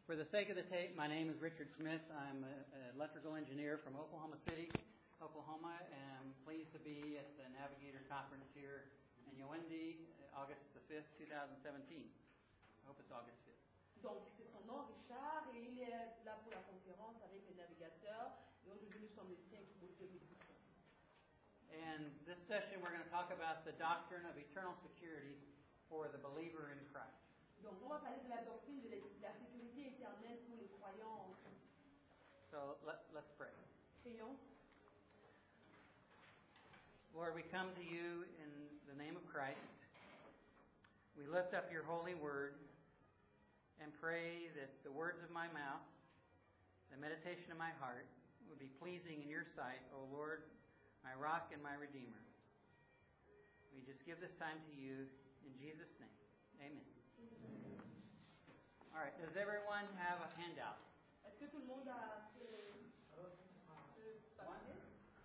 For the sake of the tape, my name is Richard Smith. I'm an electrical engineer from Oklahoma City, Oklahoma, and I'm pleased to be at the Navigator Conference here in Yaoundé, August the 5th, 2017. I hope it's August 5th. Donc, c'est son nom, Richard, et il est là pour la conférence avec les navigateurs. Et aujourd'hui, nous sommes le 5 août 2017. And this session, we're going to talk about the doctrine of eternal security for the believer in Christ. Donc, on va parler de la doctrine de la sécurité éternelle pour les croyants en Christ. So let's pray. Prions. Lord, we come to you in the name of Christ. We lift up your holy word and pray that the words of my mouth, the meditation of my heart, would be pleasing in your sight, O Lord, my rock and my redeemer. We just give this time to you in Jesus' name. Amen. All right. Does everyone have a handout? Est-ce que tout le monde a ce papier?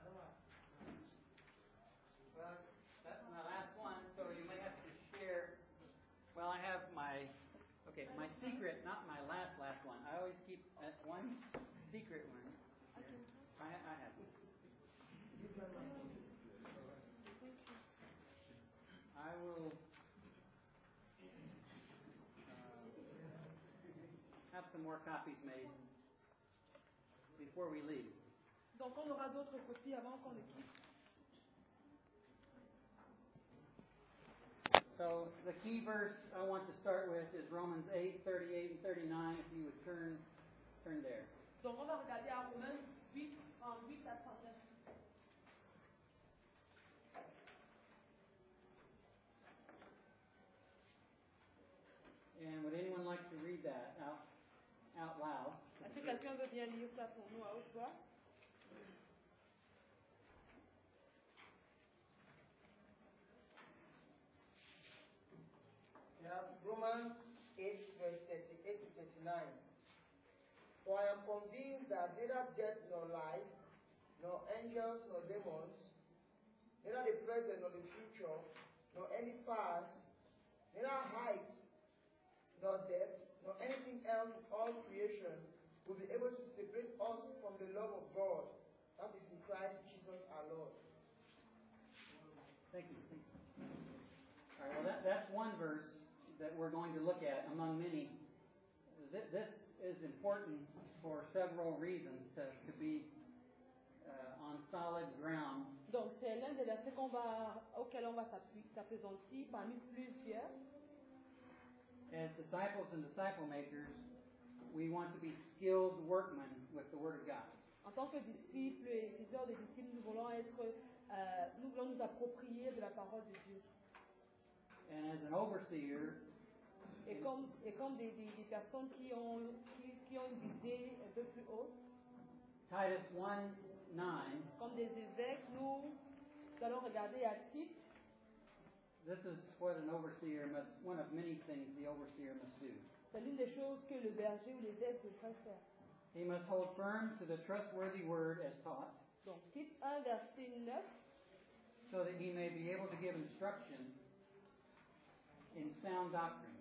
Well, that's my last one, so you may have to share. Well, I have my secret, not my last one. I always keep one secret one. Okay. I have it. I will have some more copies made before we leave. Donc, on aura d'autres copies avant qu'on le quitte. So the key verse I want to start with is Romans 8, 38 and 39. If you would turn there. Donc, on va regarder à Romains 8, 38 à 39. And would anyone like to read that out loud? Est-ce que quelqu'un veut bien lire ça pour nous à haute voix? Yeah, Romans 8, verse 38 to 39. For I am convinced that neither death nor life, nor angels nor demons, neither the present nor the future, nor any past, neither height nor depth, nor anything else in all creation will be able to separate us from the love of God that is in Christ Jesus our Lord. Thank you. All right, well, that's one verse that we're going to look at among many. This is important for several reasons to be on solid ground. Donc, c'est l'un des versets auquel on va s'appesantir parmi plusieurs. As disciples and disciple makers, we want to be skilled workmen with the Word of God. En tant que disciples et faiseurs de disciples, nous voulons nous approprier de la parole de Dieu. And as an overseer, et comme des personnes qui ont une visée un peu plus haute, Titus 1:9. Comme des évêques, nous allons regarder à Tite. This is what an overseer must. One of many things the overseer must do. C'est l'une des choses que le berger ou l'évêque devrait faire. He must hold firm to the trustworthy word as taught. Donc Tite 1 verset 9. So that he may be able to give instruction in sound doctrine,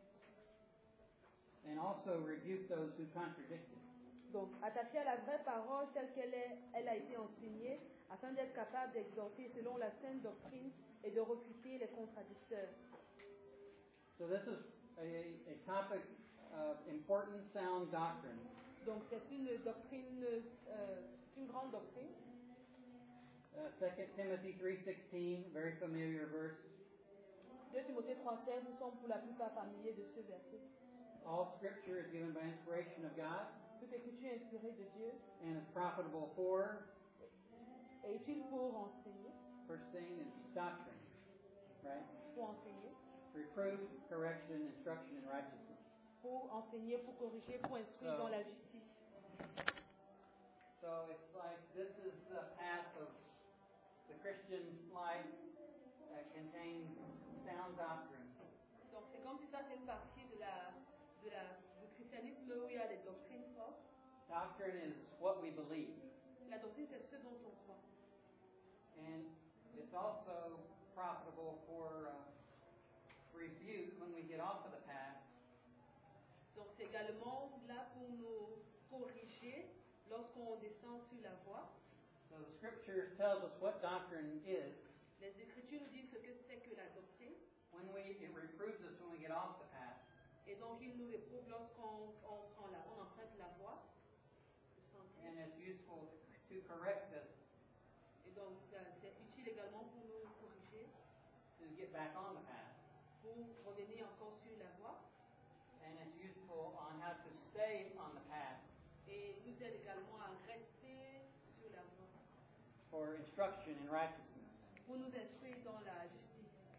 and also rebuke those who contradict it. Donc, attaché à la vraie parole telle elle a été enseignée, afin d'être capable d'exhorter selon la saine doctrine et de refuter les contradicteurs. So this is a topic of important sound doctrine. Donc, c'est une doctrine, c'est une grande doctrine. 2 Timothy 3:16, very familiar verse. 2 Timothée 3:16, nous sommes pour la plupart familiers de ce verset. All Scripture is given by inspiration of God. Toute écriture est inspirée de Dieu. And is profitable for. Et utile pour enseigner. First thing is doctrine, right? Pour enseigner. Reproof, correction, instruction in righteousness. Pour enseigner, pour corriger, pour instruire dans la justice. So it's like this is the path of the Christian life that contains sound doctrine. Donc c'est comme si ça c'est une partie du christianisme où il y a des doctrines fortes. Doctrine is what we believe. La doctrine c'est ce dont on croit. And it's also profitable for rebuke when we get off of the path. Donc c'est également là corriger lorsqu'on descend sur la voie. So the Scriptures tells us what doctrine is. Les Écritures nous disent ce que c'est que la doctrine. It reproves us when we get off the path. Et donc, il nous réprouve lorsqu'on on emprunte la voie, le sentier. And it's useful to correct us Et donc, c'est utile également pour nous corriger, to get back on the path. pour revenir encore sur la voie. And it's useful on how to stay on the path Et nous aide également à rester sur la voie, for instruction in righteousness. pour nous instruire dans la justice.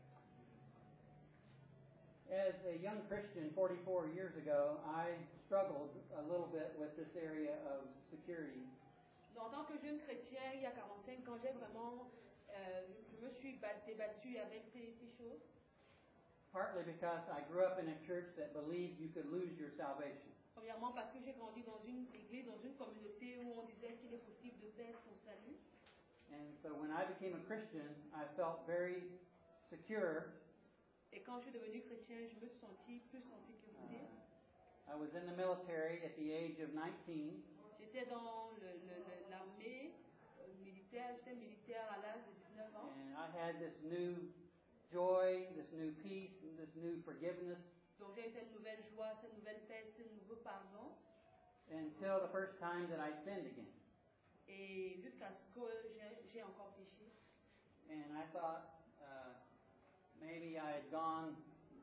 As a young Christian 44 years ago, I struggled a little bit with this area of security. En tant que jeune chrétien, il y a 45 ans, j'ai vraiment, je me suis débattue avec ces choses. Partly because I grew up in a church that believed you could lose your salvation. Premièrement, parce que j'ai grandi dans une église, dans une communauté où on disait qu'il est possible de perdre son salut. And so when I became a Christian, I felt very secure. Et quand je suis devenu chrétien, je me sentis plus en sécurité. I was in the military at the age of 19. J'étais dans l'armée militaire, j'étais militaire à l'âge de 19 ans. And I had this new joy, this new peace, and this new forgiveness. Donc j'ai eu cette nouvelle joie, cette nouvelle paix, ce nouveau pardon. Until the first time that I sinned again. Et jusqu'à ce que j'ai encore péché. And I thought maybe I had gone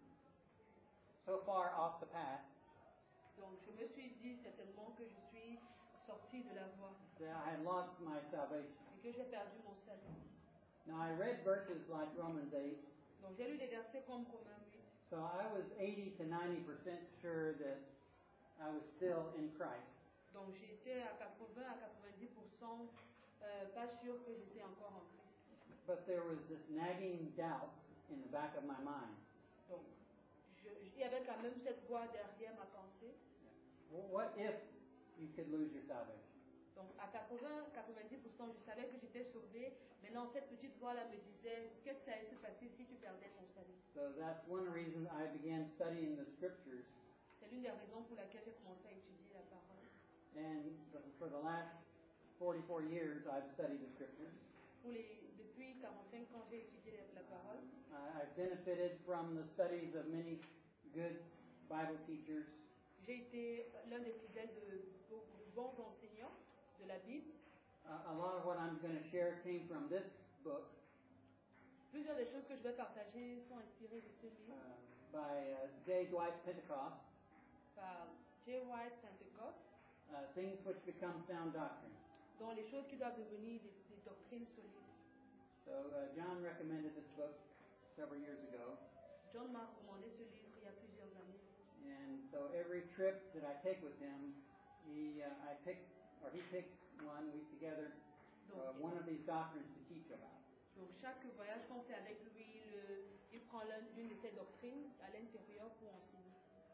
so far off the path Donc je me suis dit certainement que je suis sorti de la voie that I had lost my salvation. et que j'ai perdu mon salut. Now I read verses like Romans 8, Donc j'ai lu des versets comme Romains 8. so I was 80 to 90% sure that I was still in Christ. Donc j'étais à 80 à 90% pas sûr que j'étais encore en Christ. But there was this nagging doubt in the back of my mind. Donc il y avait quand même cette voix derrière ma pensée. What if you could lose your salvation? Donc à 80-90%, je savais que j'étais sauvé. Maintenant, cette petite voix-là me disait, qu'est-ce que ça allait se passer si tu perdais ton salut? So that's one reason I began studying the Scriptures. C'est l'une des raisons pour laquelle j'ai commencé à étudier la parole. And for the last 44 years, I've studied the Scriptures. Depuis 45 ans, j'ai étudié la parole. I've benefited from the studies of many good Bible teachers. J'ai été l'un des fidèles de beaucoup de bons enseignants de la Bible. A lot of what I'm going to share came from this book Plusieurs des choses que je vais partager sont inspirées de ce livre by J. Dwight Pentecost, par J. White Pentecost, Things Which Become Sound Doctrine. dont les choses qui doivent devenir des doctrines solides. So John recommended this book several years ago. John m'a recommandé ce livre il y a plusieurs années. And so every trip that I take with him, he picks one, we together, one of these doctrines to teach about. Donc chaque voyage qu'on fait avec lui, il prend l'une de ces doctrines à l'intérieur pour enseigner.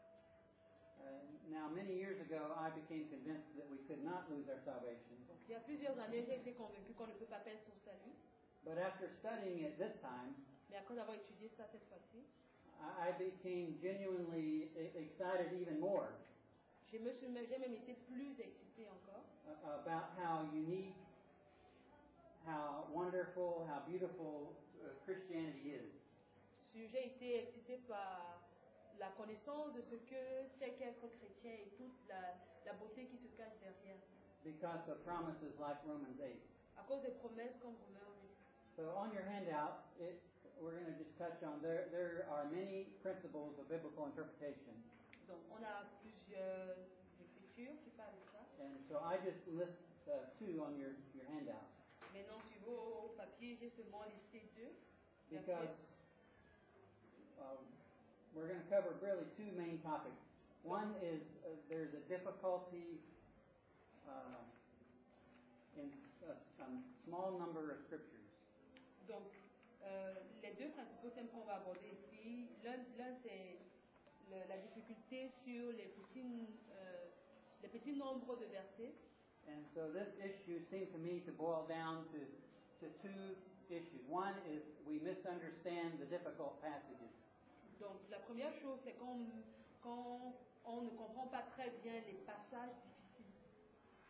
Now, many years ago, I became convinced that we could not lose our salvation. Donc il y a plusieurs années, j'ai été convaincu qu'on ne peut pas perdre son salut. But after studying it this time, Mais après avoir étudié ça cette fois-ci, I became genuinely excited even more j'ai même été plus excité encore about how unique, how wonderful, how beautiful Christianity is. J'ai été excité par la connaissance de ce que c'est qu'être chrétien et toute la beauté qui se cache derrière. Because of promises like Romans 8. À cause des promesses comme Romains 8. So on your handout, we're going to just touch on, there are many principles of biblical interpretation. Donc on a plusieurs écritures qui parlent de ça. And so I just list two on your handout. Maintenant, sur vos papiers, j'ai seulement listé deux. Because we're going to cover really two main topics. One is there's a difficulty in a small number of scriptures. Donc, les deux principaux thèmes qu'on va aborder ici, l'un c'est la difficulté sur les petits nombres de versets. And so this issue seemed to me to boil down to two issues. One is we misunderstand the difficult passages. Donc, la première chose, c'est quand on ne comprend pas très bien les passages difficiles.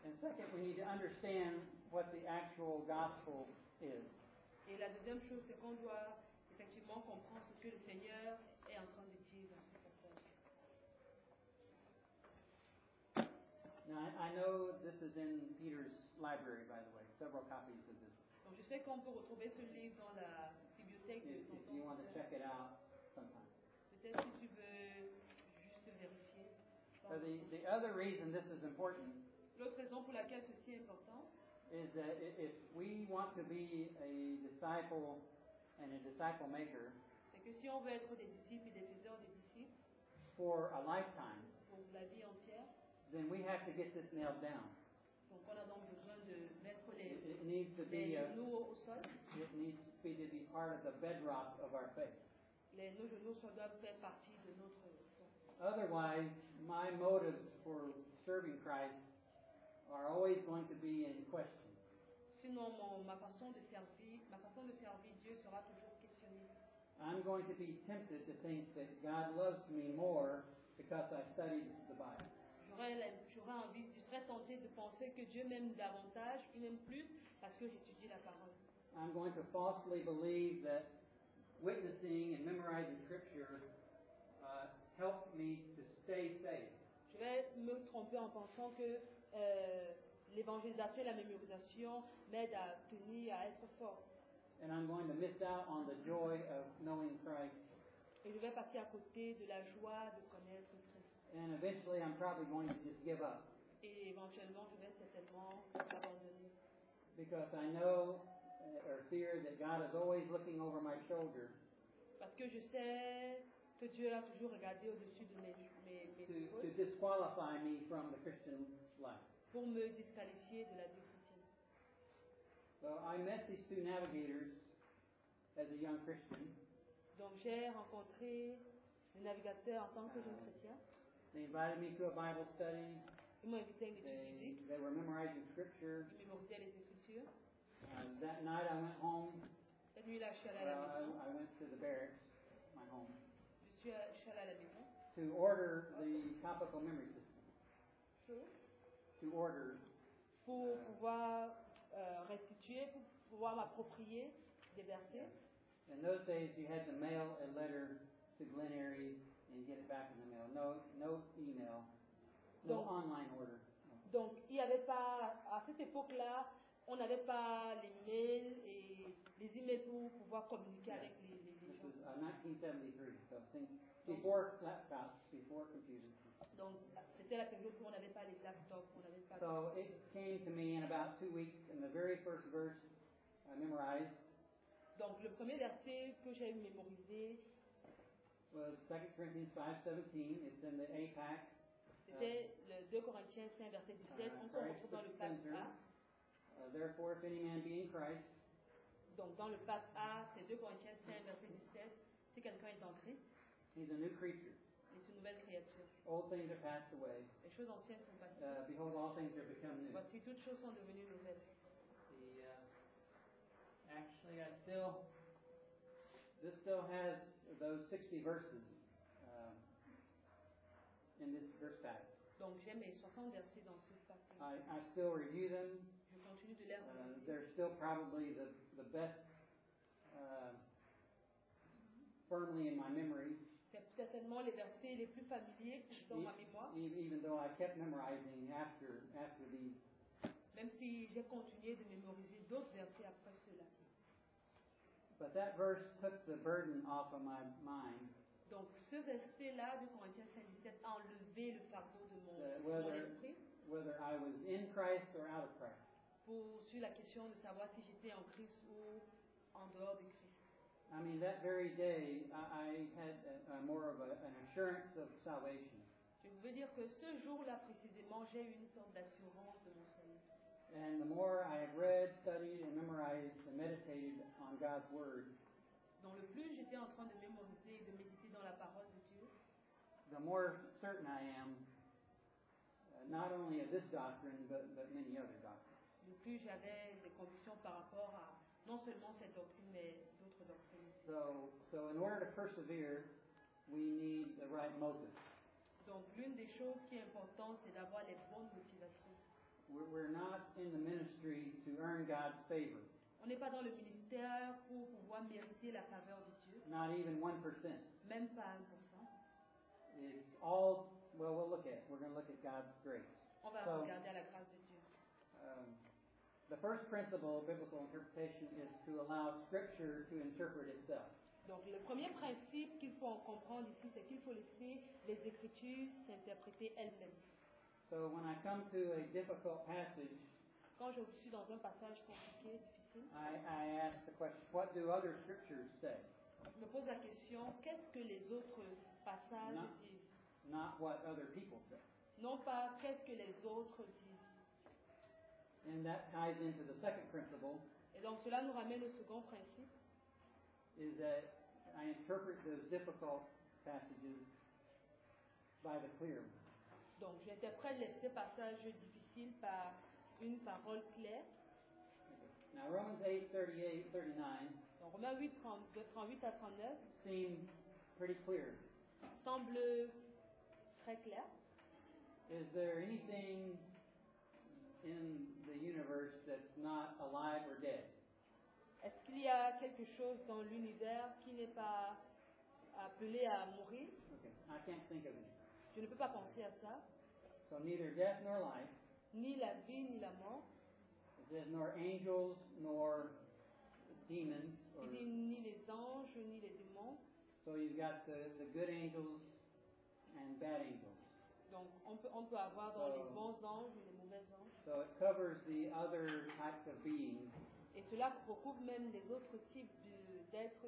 And second, we need to understand what the actual gospel is. Et la deuxième chose, c'est qu'on doit effectivement comprendre ce que le Seigneur est en train de dire dans ce passage. Now, I know this is in Peter's library, by the way, several copies of this. Donc je sais qu'on peut retrouver ce livre dans la bibliothèque de If you want to check it out sometime. Peut-être si tu veux juste vérifier. The other reason this is important L'autre raison pour laquelle ceci est important, is that if we want to be a disciple and a disciple maker c'est que si on veut être des disciples et des faiseurs des disciples for a lifetime, pour la vie entière, then we have to get this nailed down. donc on a donc besoin de mettre It needs to les be genoux au sol. it needs to be part of the bedrock of our faith. Nos genoux doivent faire partie de notre foi. Otherwise, my motives for serving Christ are always going to be in question. Sinon, ma façon de servir Dieu sera toujours questionnée. I'm going to be tempted to think that God loves me more because I studied the Bible. Je serais tenté de penser que Dieu m'aime davantage, il m'aime plus parce que j'étudie la parole. I'm going to falsely believe that witnessing and memorizing Scripture help me to stay safe. Je vais me tromper en pensant que l'évangélisation et la mémorisation m'aident à tenir, à être fort. And I'm going to miss out on the joy of knowing Christ. Et je vais passer à côté de la joie de connaître Christ. And eventually I'm probably going to just give up. Et éventuellement, je vais certainement abandonner. Because I know or fear that God is always looking over my shoulder Parce que je sais que Dieu a toujours regardé au-dessus de mes to épaules disqualify me from the Christian life. pour me disqualifier de la vie chrétienne. So I met these two navigators as a young Christian. Donc j'ai rencontré les navigateurs en tant que jeune chrétien. They invited me to a Bible study. Ils m'ont invité à une étude biblique. They were memorizing Scripture. Ils mémorisaient les Écritures. That night I went home. Cette nuit-là, je suis allée à la maison. I went to the barracks, my home, Je suis allée à la maison. to order the topical memory system. To order. Pour pouvoir restituer, pour pouvoir m'approprier des versets. In those days, you had to mail a letter to Glen Eyrie and get it back in the mail. No email, no online order. Donc, il n'y avait pas, à cette époque-là, on n'avait pas les mails et les emails pour pouvoir communiquer avec les gens. This was 1973, so think before laptops, before computers. Donc, c'était la période où on n'avait pas les laptops, on n'avait pas. So it came to me in about 2 weeks, and the very first verse I memorized. Donc, le premier verset que j'ai mémorisé was 2 Corinthians 5:17. It's in the APAC. C'était le 2 Corinthiens 5, verset 17. On peut retrouve dans le pape A. Therefore, if any man be in Christ, donc dans le pape A, c'est 2 Corinthiens 5, verset 17. Si quelqu'un est en Christ, he's a new creature. il est une nouvelle créature. Old things are passed away. Les choses anciennes sont passées. Behold, all things are become new. Voici, toutes choses sont devenues nouvelles. Actually, this still has those 60 verses in this verse pack. Donc j'ai mes 60 versets dans ce paquet. I still review them. Je continue de les regarder. They're still probably the best firmly in my memory. C'est certainement les versets les plus familiers dans ma mémoire. Even though I kept memorizing after these. Même si j'ai continué de mémoriser d'autres versets après cela. But that verse took the burden off of my mind. Donc ce verset-là de Corinthiens 5:17 a enlevé le fardeau de mon esprit. Whether I was in Christ or out of Christ. Sur la question de savoir si j'étais en Christ ou en dehors de Christ. I mean, that very day, I had more of an assurance of salvation. Je veux dire que ce jour-là précisément, j'ai eu une sorte d'assurance de mon salut. And the more I have read, studied, and memorized and meditated on God's Word, donc le plus j'étais en train de mémoriser et de méditer dans la parole de Dieu, the more certain I am, not only of this doctrine, but many other doctrines. Le plus j'avais des convictions par rapport à non seulement cette doctrine, mais d'autres doctrines aussi. So in order to persevere, we need the right motive. Donc l'une des choses qui est importante, c'est d'avoir les bonnes motivations. we're not in the ministry to earn God's favor. On n'est pas dans le ministère pour pouvoir mériter la faveur de Dieu, Not even 1%. même pas 1%. It's all, well, we'll look at it. We're going to look at God's grace. On va So- regarder à la grâce de Dieu. The first principle of biblical interpretation is to allow Scripture to interpret itself. Donc le premier principe qu'il faut en comprendre ici, c'est qu'il faut laisser les Écritures s'interpréter elles-mêmes. So when I come to a difficult passage, Quand je suis dans un passage compliqué, difficile, I ask the question, what do other Scriptures say? je me pose la question, qu'est-ce que les autres passages Non. disent? Not what other people say. Non pas qu'est-ce que les autres disent. And that ties into the second principle, Et donc cela nous ramène au second principe, is that I interpret those difficult passages by the clear one. donc j'interprète ces passages difficiles par une parole claire. Now Romans 8:38, 39 Donc Romains 8, 38 à 39 seem pretty clear. semble très clair. Is there anything in the universe that's not alive or dead? Est-ce qu'il y a quelque chose dans l'univers qui n'est pas appelé à mourir? Okay, I can't think of any. Je ne peux pas penser à ça. So neither death nor life, Ni la vie ni la mort. it says nor angels nor demons. Or, Il dit ni les anges ni les démons. so you've got the good angels and bad angels. Donc on peut avoir dans Oh. les bons anges et les mauvais anges. So it covers the other types of beings. Et cela recouvre même les autres types d'êtres.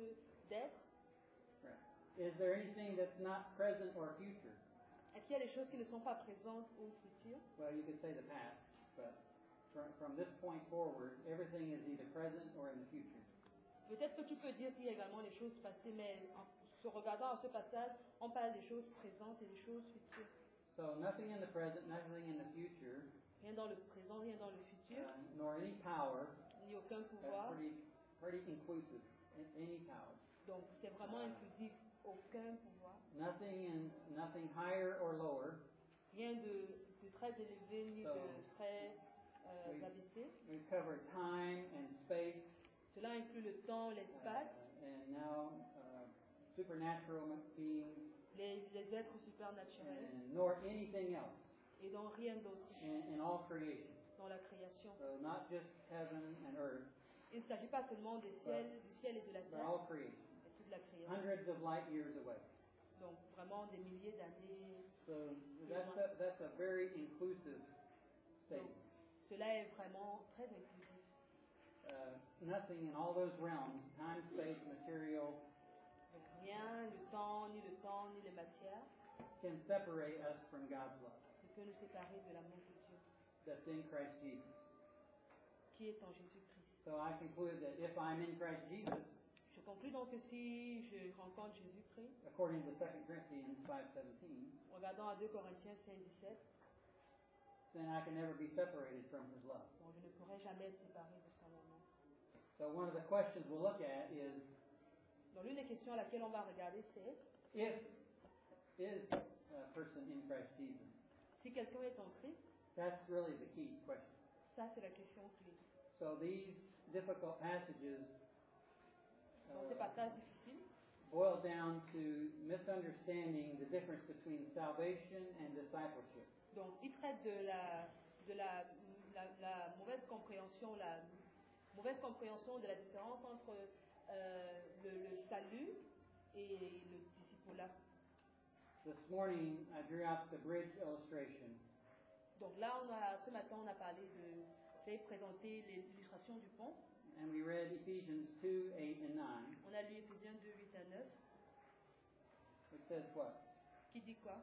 Right. Is there anything that's not present or future? Est-ce qu'il y a des choses qui ne sont pas présentes ou futures? Well, you could say the past, but from this point forward, everything is either present or in the future. Peut-être que tu peux dire qu'il y a également les choses passées, mais en se regardant à ce passage, on parle des choses présentes et des choses futures. So nothing in the present, nothing in the future, Rien dans le présent, rien dans le futur, nor any power. ni aucun That's pouvoir. pretty inclusive. Any power. Donc c'est vraiment inclusif, aucun pouvoir. Nothing higher or lower. Rien de très élevé ni So, de très we- abaissé. We've covered time and space, Cela inclut le temps, l'espace, and now supernatural beings, les êtres supernaturels, and nor anything else et dans rien d'autre in all creation. dans la création. So not just heaven and earth, Il ne s'agit pas seulement du ciel et de la but terre, all creation. mais toute la création. Hundreds of light years away. Donc vraiment des milliers d'années. So that's a very inclusive statement. Cela est vraiment très inclusif. Nothing in all those realms, time, space, material, Donc rien, le temps, ni les matières, can separate us from God's love ne peut nous séparer de l'amour de Dieu that's in Christ Jesus. qui est en Jésus-Christ. So I conclude that if I'm in Christ Jesus, Je conclus donc que si je rencontre Jésus-Christ, according to 2 Corinthians 5:17, regardant à 2 Corinthiens 5, 17, then I can never be separated from His love. bon, je ne pourrai jamais être séparé de son amour. So one of the questions we'll look at is, Donc l'une des questions à laquelle on va regarder, c'est if is a person in Christ Jesus? si quelqu'un est en Christ, That's really the key question. ça c'est la question clé. So these difficult passages Dans ces passages difficiles, boil down to misunderstanding the difference between salvation and discipleship. donc il traite de la mauvaise compréhension, de la différence entre le salut et le discipulat. This morning I drew out the bridge illustration. Donc là, ce matin, on a parlé j'ai présenté l'illustration du pont. And we read Ephesians 2, 8, and 9, On a lu Éphésiens 2, 8 à 9, which says what? qui dit quoi?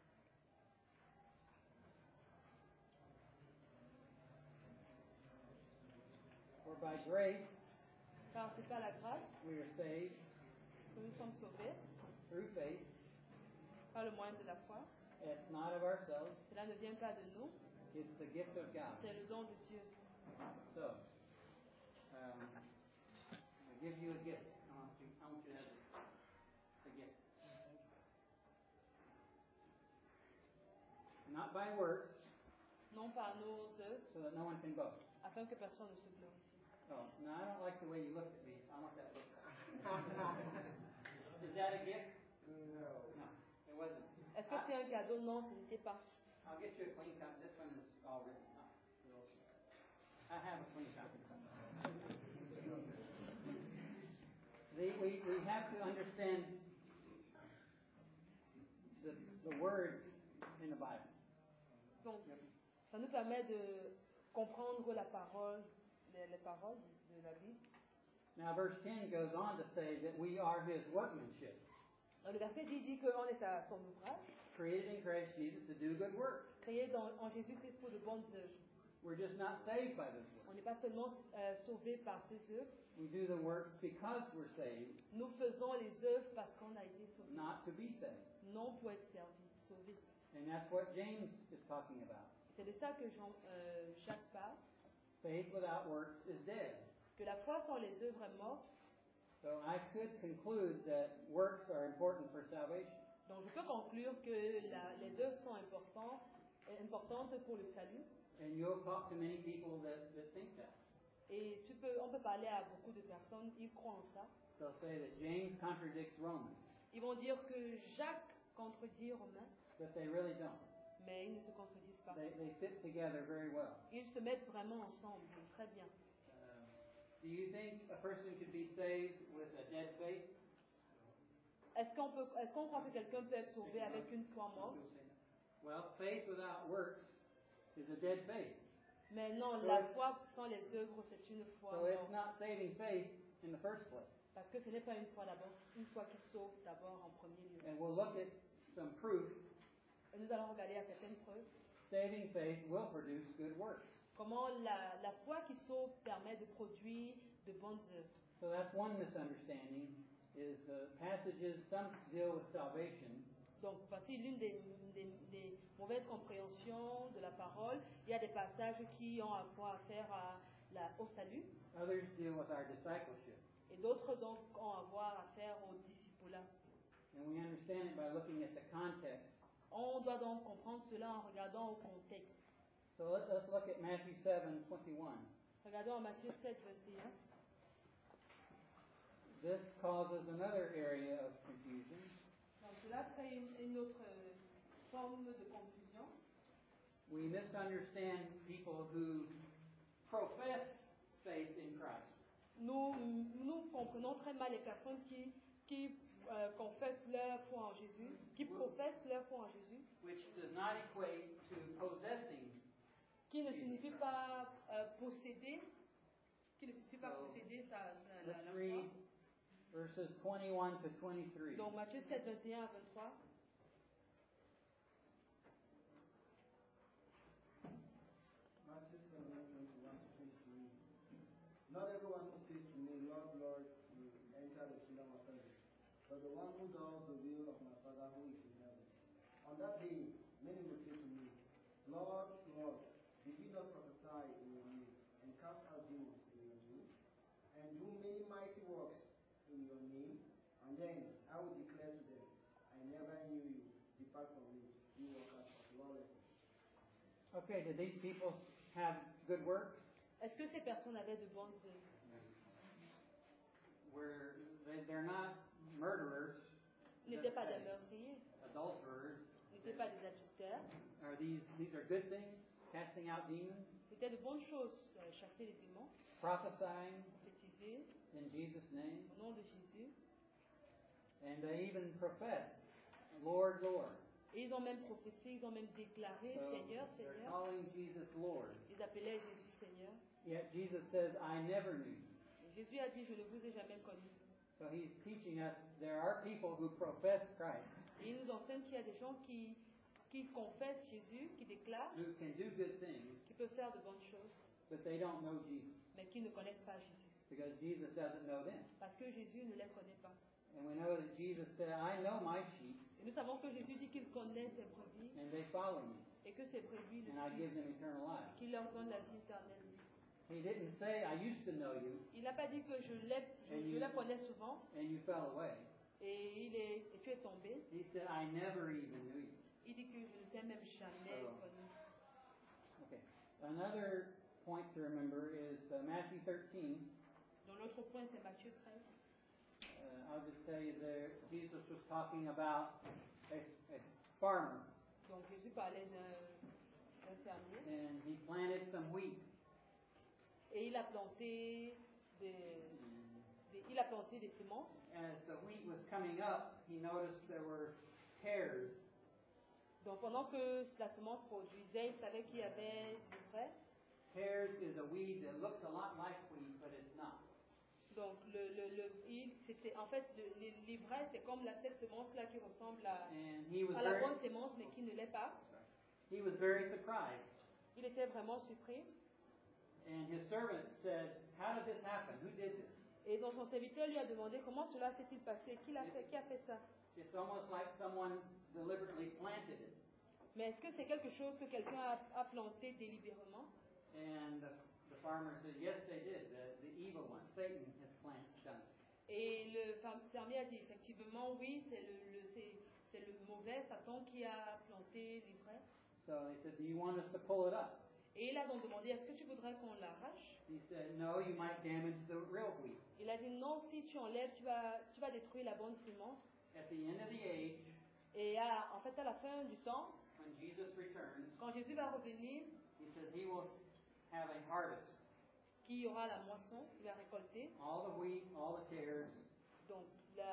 For by grace Car c'est par la grâce we are saved que nous sommes sauvés, through faith. par le moyen de la foi. It's not of ourselves, Cela ne vient pas de nous, it's the gift of God. c'est le don de Dieu. So, I give you a gift. I want you to have the gift. Not by works, non par nos œuvres, so that no one can boast. afin que personne ne se glorifie. Oh, no, I don't like the way you looked at me, so I want that look back. Is that a gift? No. No, it wasn't. Est-ce que c'est un cadeau? Non, ce n'était pas. I'll get you a clean copy. This one is all written up. I have a clean copy somewhere. We have to understand the words in the Bible. Donc, ça nous permet de comprendre la parole, les paroles de la Bible. Now, verse 10 goes on to say that we are His workmanship, Dans le verset 10 dit qu'on est à son ouvrage, created in Christ Jesus to do good works. créé en Jésus-Christ pour de bonnes œuvres. We're just not saved by those On works. n'est pas seulement sauvé par ces œuvres, We do the works because we're saved, nous faisons les œuvres parce qu'on a été sauvé, not to be saved. non pour être servi, sauvé. And that's what James is talking about. C'est de ça que Jacques parle, Faith without works is dead. que la foi sans les œuvres est morte. So I could conclude that works are important for salvation. Donc je peux conclure que les œuvres sont importantes pour le salut. And you'll talk to many people that think that. Et on peut parler à beaucoup de personnes, ils croient en ça. They'll say that James contradicts Romans, Ils vont dire que Jacques contredit Romain, but they really don't. mais ils ne se contredisent pas. They fit together very well. Ils se mettent vraiment ensemble, très bien. Do you think a person could be saved with a dead faith? Est-ce qu'on croit que quelqu'un peut être sauvé avec une foi morte? Well, faith without works is a dead faith. Mais non, la foi sans les œuvres, c'est une foi So it's morte. not saving faith in the first place. Parce que ce n'est pas une foi d'abord, une foi qui sauve d'abord en premier lieu. And we'll look at some proof. Et nous allons regarder à certaines preuves Saving faith will produce good works. comment la foi qui sauve permet de produire de bonnes œuvres. So that's one misunderstanding, is passages, some deal with salvation, Donc, voici l'une des mauvaises compréhensions de la parole. Il y a des passages qui ont à faire au salut, others deal with our discipleship. et d'autres donc ont à voir à faire au discipulat. And we understand it by looking at the context. On doit donc comprendre cela en regardant au contexte. So let's look at Matthew 7:21. Regardons en Matthieu 7, 21. This causes another area of confusion. Donc, cela crée une autre forme de confusion. We misunderstand people who profess faith in Christ. Nous comprenons très mal les personnes qui confessent leur foi en Jésus, qui professent leur foi en Jésus, Which does not equate to possessing. qui ne signifie pas posséder, la Let's foi. read verses 21 to 23. Donc Matthieu 7, 21 à 23. Matthew 7:21-23. Not everyone who says to me, Lord, Lord, will enter the kingdom of heaven, but the one who does the will of my Father who is in heaven. On that day, many will say to me, Lord, Lord, did we not prophesy in your name, and cast out demons in your name, and do many mighty works in your name? And then I will declare to them, I never knew you. Depart from me, you workers of lawlessness. Okay, did these people have good works? Est-ce que ces personnes avaient de bonnes œuvres? Where they're not murderers, Ils n'étaient pas des meurtriers, adulterers. ils n'étaient pas des adultères. Are these are good things? Casting out demons, C'était de bonnes choses, chasser les démons, prophesying prophétiser in Jesus' name, au nom de Jésus. and they even profess, Lord, Lord. Et ils ont même prophétisé, ils ont même déclaré, So Seigneur, they're Seigneur. calling Jesus Lord. Ils appelaient Jésus Seigneur. Yet Jesus says, I never knew you. Et Jésus a dit, je ne vous ai jamais connu. So he's teaching us there are people who profess Christ, Et il nous enseigne qu'il y a des gens qui confessent Jésus, qui déclarent, who can do good things, qui peuvent faire de bonnes choses, but they don't know Jesus mais qui ne connaissent pas Jésus. because Jesus doesn't know them. Parce que Jésus ne les connaît pas. And we know that Jesus said, I know my sheep Et nous savons que Jésus dit qu'il connaît ses brebis and they follow me et que ses brebis le and I give suivent, them eternal life. qu'il leur donne la vie éternelle. He didn't say, I used to know you Il n'a pas dit que je la connais souvent and you fell away. et tu es tombé. He said, I never even knew you. Il dit que je ne t'ai même jamais Oh. connu. Another point to remember is Matthew 13. Donc l'autre point, c'est Matthieu 13. I'll just tell you there, Jesus was talking about a farmer. Donc Jésus parlait d'un fermier And he planted some wheat. et il a planté des semences. As the wheat was coming up, he noticed there were tares. Donc pendant que la semence produisait, il savait qu'il y avait du vrai. Tares is a weed that looks a lot like wheat, but it's not. Donc c'était en fait l'ivraie, c'est comme cette semence-là qui ressemble And he was à la very, bonne semence, mais qui ne l'est pas. he was very surprised. Il était vraiment surpris. And his servant said, "How did this happen? Who did this?" Et donc son serviteur lui a demandé comment cela s'est-il passé, qui a fait ça. It's almost like someone deliberately planted it. Mais est-ce que c'est quelque chose que quelqu'un a planté délibérément? And the farmer said, "Yes, they did. The evil one, Satan, has done it." Et le fermier a dit effectivement oui, c'est le mauvais Satan qui a planté l'ivraie. So they said, "Do you want us to pull it up?" Et il a donc demandé est-ce que tu voudrais qu'on l'arrache? He said, "No, you might damage the real wheat." Il a dit non, si tu enlèves, tu vas détruire la bonne semence. At the end of the age, Et en fait, à la fin du temps, when Jesus returns, quand Jésus va revenir, he says he will have a harvest. qu'il y aura la moisson, il va récolter. All the wheat, all the tares. Donc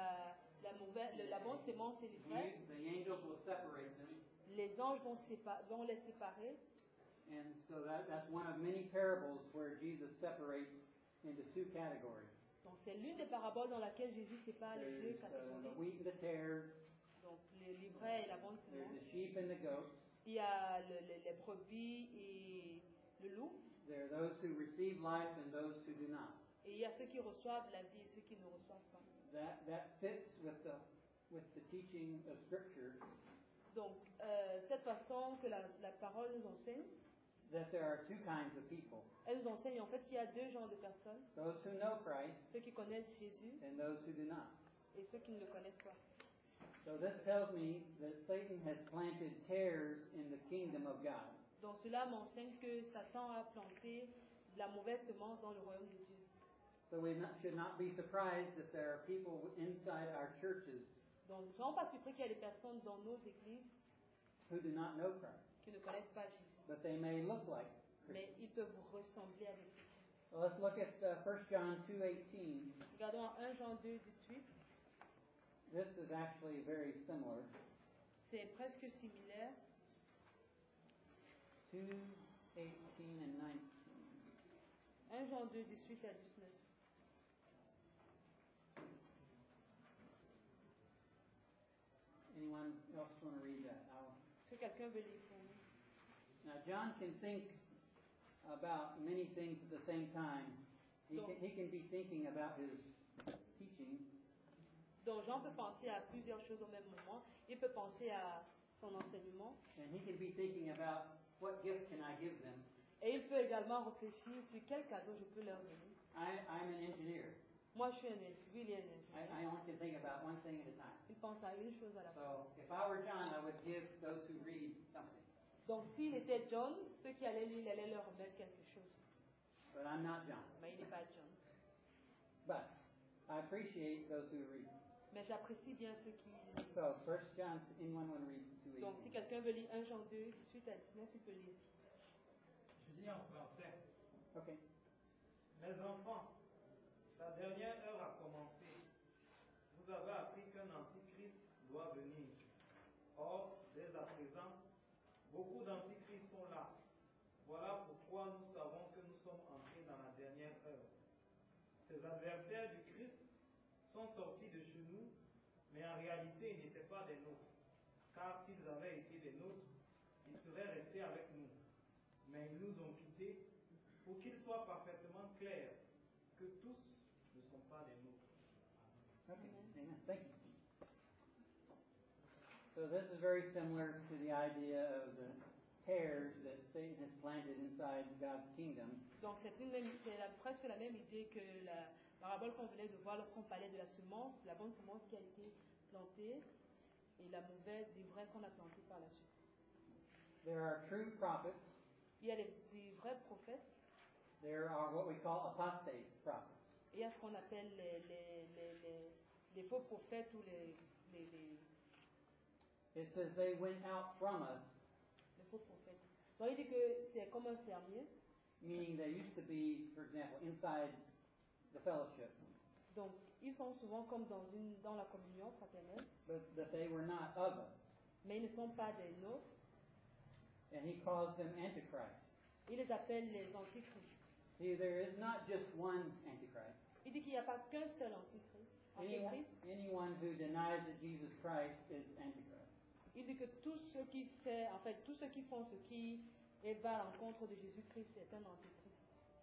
la bonne semence et l'ivraie. The angels will separate them. Les anges vont les séparer. And so that's one of many parables where Jesus separates into two categories. Donc c'est l'une des paraboles dans laquelle Jésus sépare les deux The catégories. wheat and the tares. Donc l'ivraie et la bonne There's semence. the sheep and the goats. Il y a les brebis et le loup. There are those who receive life and those who do not. Et il y a ceux qui reçoivent la vie et ceux qui ne reçoivent pas. That fits with the teaching of Scripture. Donc cette façon que la parole nous enseigne, That there are two kinds of people. elle nous enseigne en fait qu'il y a deux genres de personnes. Those who know Christ Ceux qui connaissent Jésus and those who do not. et ceux qui ne le connaissent pas. So this tells me that Satan has planted tares in the kingdom of God. Donc cela m'enseigne que Satan a planté la mauvaise semence dans le royaume de Dieu. So we should not be surprised that there are people inside our churches Donc nous ne sommes pas surpris qu'il y a des personnes dans nos églises who do not know Christ, qui ne connaissent pas Jésus. but they may look like Mais Christians. ils peuvent ressembler à des chrétiens. So let's look at 1 John 2:18. Regardons en 1 Jean 2, 18. This is actually very similar. C'est presque similaire. 2:18 and 19. 1 Jean 2, 18 à 19. Anyone else want to read that? Est-ce que quelqu'un veut lire pour nous? Now John can think about many things at the same time. He can be thinking about his teaching. Donc Jean peut penser à plusieurs choses au même moment. Il peut penser à son enseignement. And he can be thinking about what gift can I give them. Et il peut également réfléchir sur quel cadeau je peux leur donner. I'm an engineer. Moi, je suis un ingénieur. Lui, il est un ingénieur. I only can think about one thing at a time. Il pense à une chose à la fois. So if I were John, I would give those who read something. Donc s'il était John, ceux qui allaient lire, il allait leur remettre quelque chose. But I'm not John. Mais il n'est pas John. But I appreciate those who read. Mais j'apprécie bien ceux qui lisent. So 1 John, anyone want to read 2:18? Donc si quelqu'un veut lire 1 Jean 2, 18 à 19, il peut lire. Je lis en français. Okay. Mes enfants, la dernière heure a commencé. Vous avez appris qu'un antichrist doit venir. Or, dès à présent, beaucoup d'antichrists sont là. Voilà pourquoi nous savons que nous sommes entrés dans la dernière heure. Ces adversaires du Christ sont sortis de chez nous, mais en réalité, ils n'étaient pas des nôtres. Car s'ils avaient été des nôtres, ils seraient restés avec nous. Mais ils nous ont quittés pour qu'il soit parfaitement clair que tous ne sont pas des nôtres. Okay. Amen. Thank you. So this is very similar to the idea of the tares that Satan has planted inside God's kingdom. Donc c'est presque la même idée que la parabole qu'on venait de voir lorsqu'on parlait de la semence, la bonne semence qui a été plantée et la mauvaise, l'ivraie qu'on a plantée par la suite. There are true prophets Il y a des vrais prophètes There are what we call apostate prophets. et il y a ce qu'on appelle les faux prophètes ou It says they went out from us, les faux prophètes. Donc il dit que c'est comme un fermier. meaning they used to be, for example, inside the fellowship, Donc ils sont souvent comme dans la communion fraternelle, but they were not of us. mais ils ne sont pas des nôtres. And he calls them antichrist. Il les appelle les antichrists. See, there is not just one antichrist. Il dit qu'il n'y a pas qu'un seul antichrist. Anyone who denies that Jesus Christ is antichrist. Il dit que tout ceux qui font ce qui va à l'encontre de Jésus-Christ est un antichrist.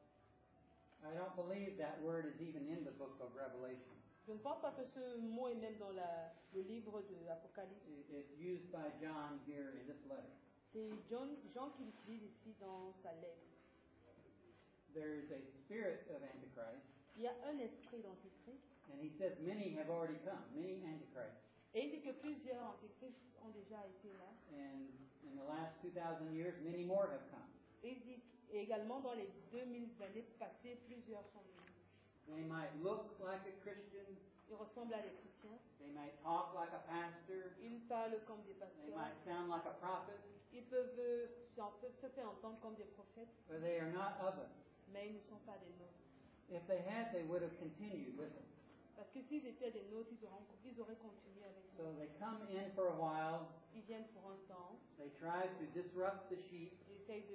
I don't believe that word is even in the book of Revelation. Je ne pense pas que ce mot est même dans le livre de l'Apocalypse. It's used by John here in this letter. C'est Jean qui l'utilise ici dans sa lettre. There's a spirit of antichrist, Il y a un esprit d'antichrist. and he says many have already come, many antichrists. Et il dit que plusieurs antichrists ont déjà été là. And in the last 2,000 years, many more have come. Et il dit également dans les 2000 années passées, plusieurs sont venus. They might look like a Christian, Ils ressemblent à des chrétiens. they might talk like a pastor, Ils parlent comme des they pasteurs. might sound like a prophet, Ils peuvent se faire entendre comme des prophètes, but they are not of us. mais ils ne sont pas des nôtres. If they had, they would have continued with us. Parce que s'ils étaient des nôtres, ils auraient continué avec So nous. they come in for a while, Ils viennent pour un temps, they try to disrupt the sheep, ils essayent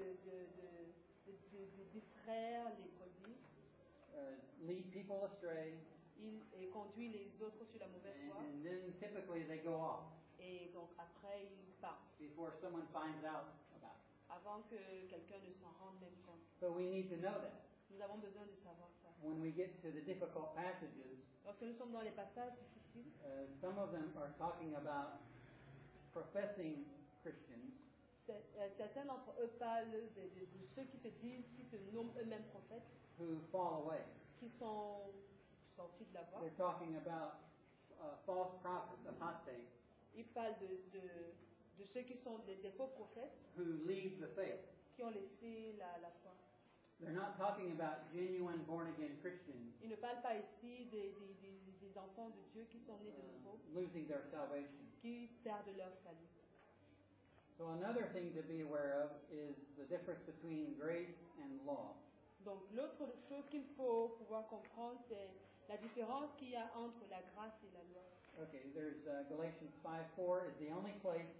de distraire les brebis, lead people astray, ils conduisent les autres sur la mauvaise voie, and then typically they go off et donc après ils partent, before someone finds out about it. avant que quelqu'un ne s'en rende même compte. So we need to know that. Nous avons besoin de savoir ça. When we get to the difficult passages, Lorsque nous sommes dans les passages difficiles, some of them are talking about professing Christians certains d'entre eux parlent de ceux qui se nomment eux-mêmes prophètes, who fall away. qui sont sortis de la voie. They're talking about false prophets, apostates, Ils parlent de ceux qui sont des faux prophètes, who leave the faith. qui ont laissé la foi. They're not talking about genuine born-again Christians Ils ne parlent pas ici des enfants de Dieu qui sont nés de nouveau, losing their salvation. qui perdent leur salut. So another thing to be aware of is the difference between grace and law. Donc l'autre chose qu'il faut pouvoir comprendre, c'est la différence qu'il y a entre la grâce et la loi. Okay, there's Galatians 5:4 is the only place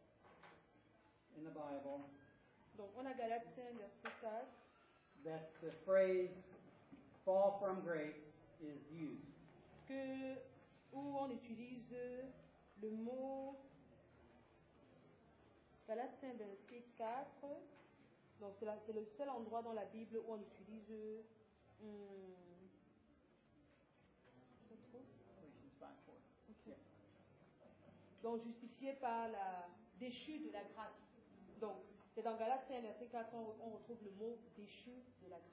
in the Bible Donc on a Galates 5, verset 4, that the phrase fall from grace is used. où on utilise le mot Galates 5, verset 4. Donc c'est le seul endroit dans la Bible où on utilise je trouve. Galatians 5:4. Ok. Donc justifié par la déchu de la grâce. Donc c'est dans Galates 5, verset 4 on retrouve le mot déchu de la grâce.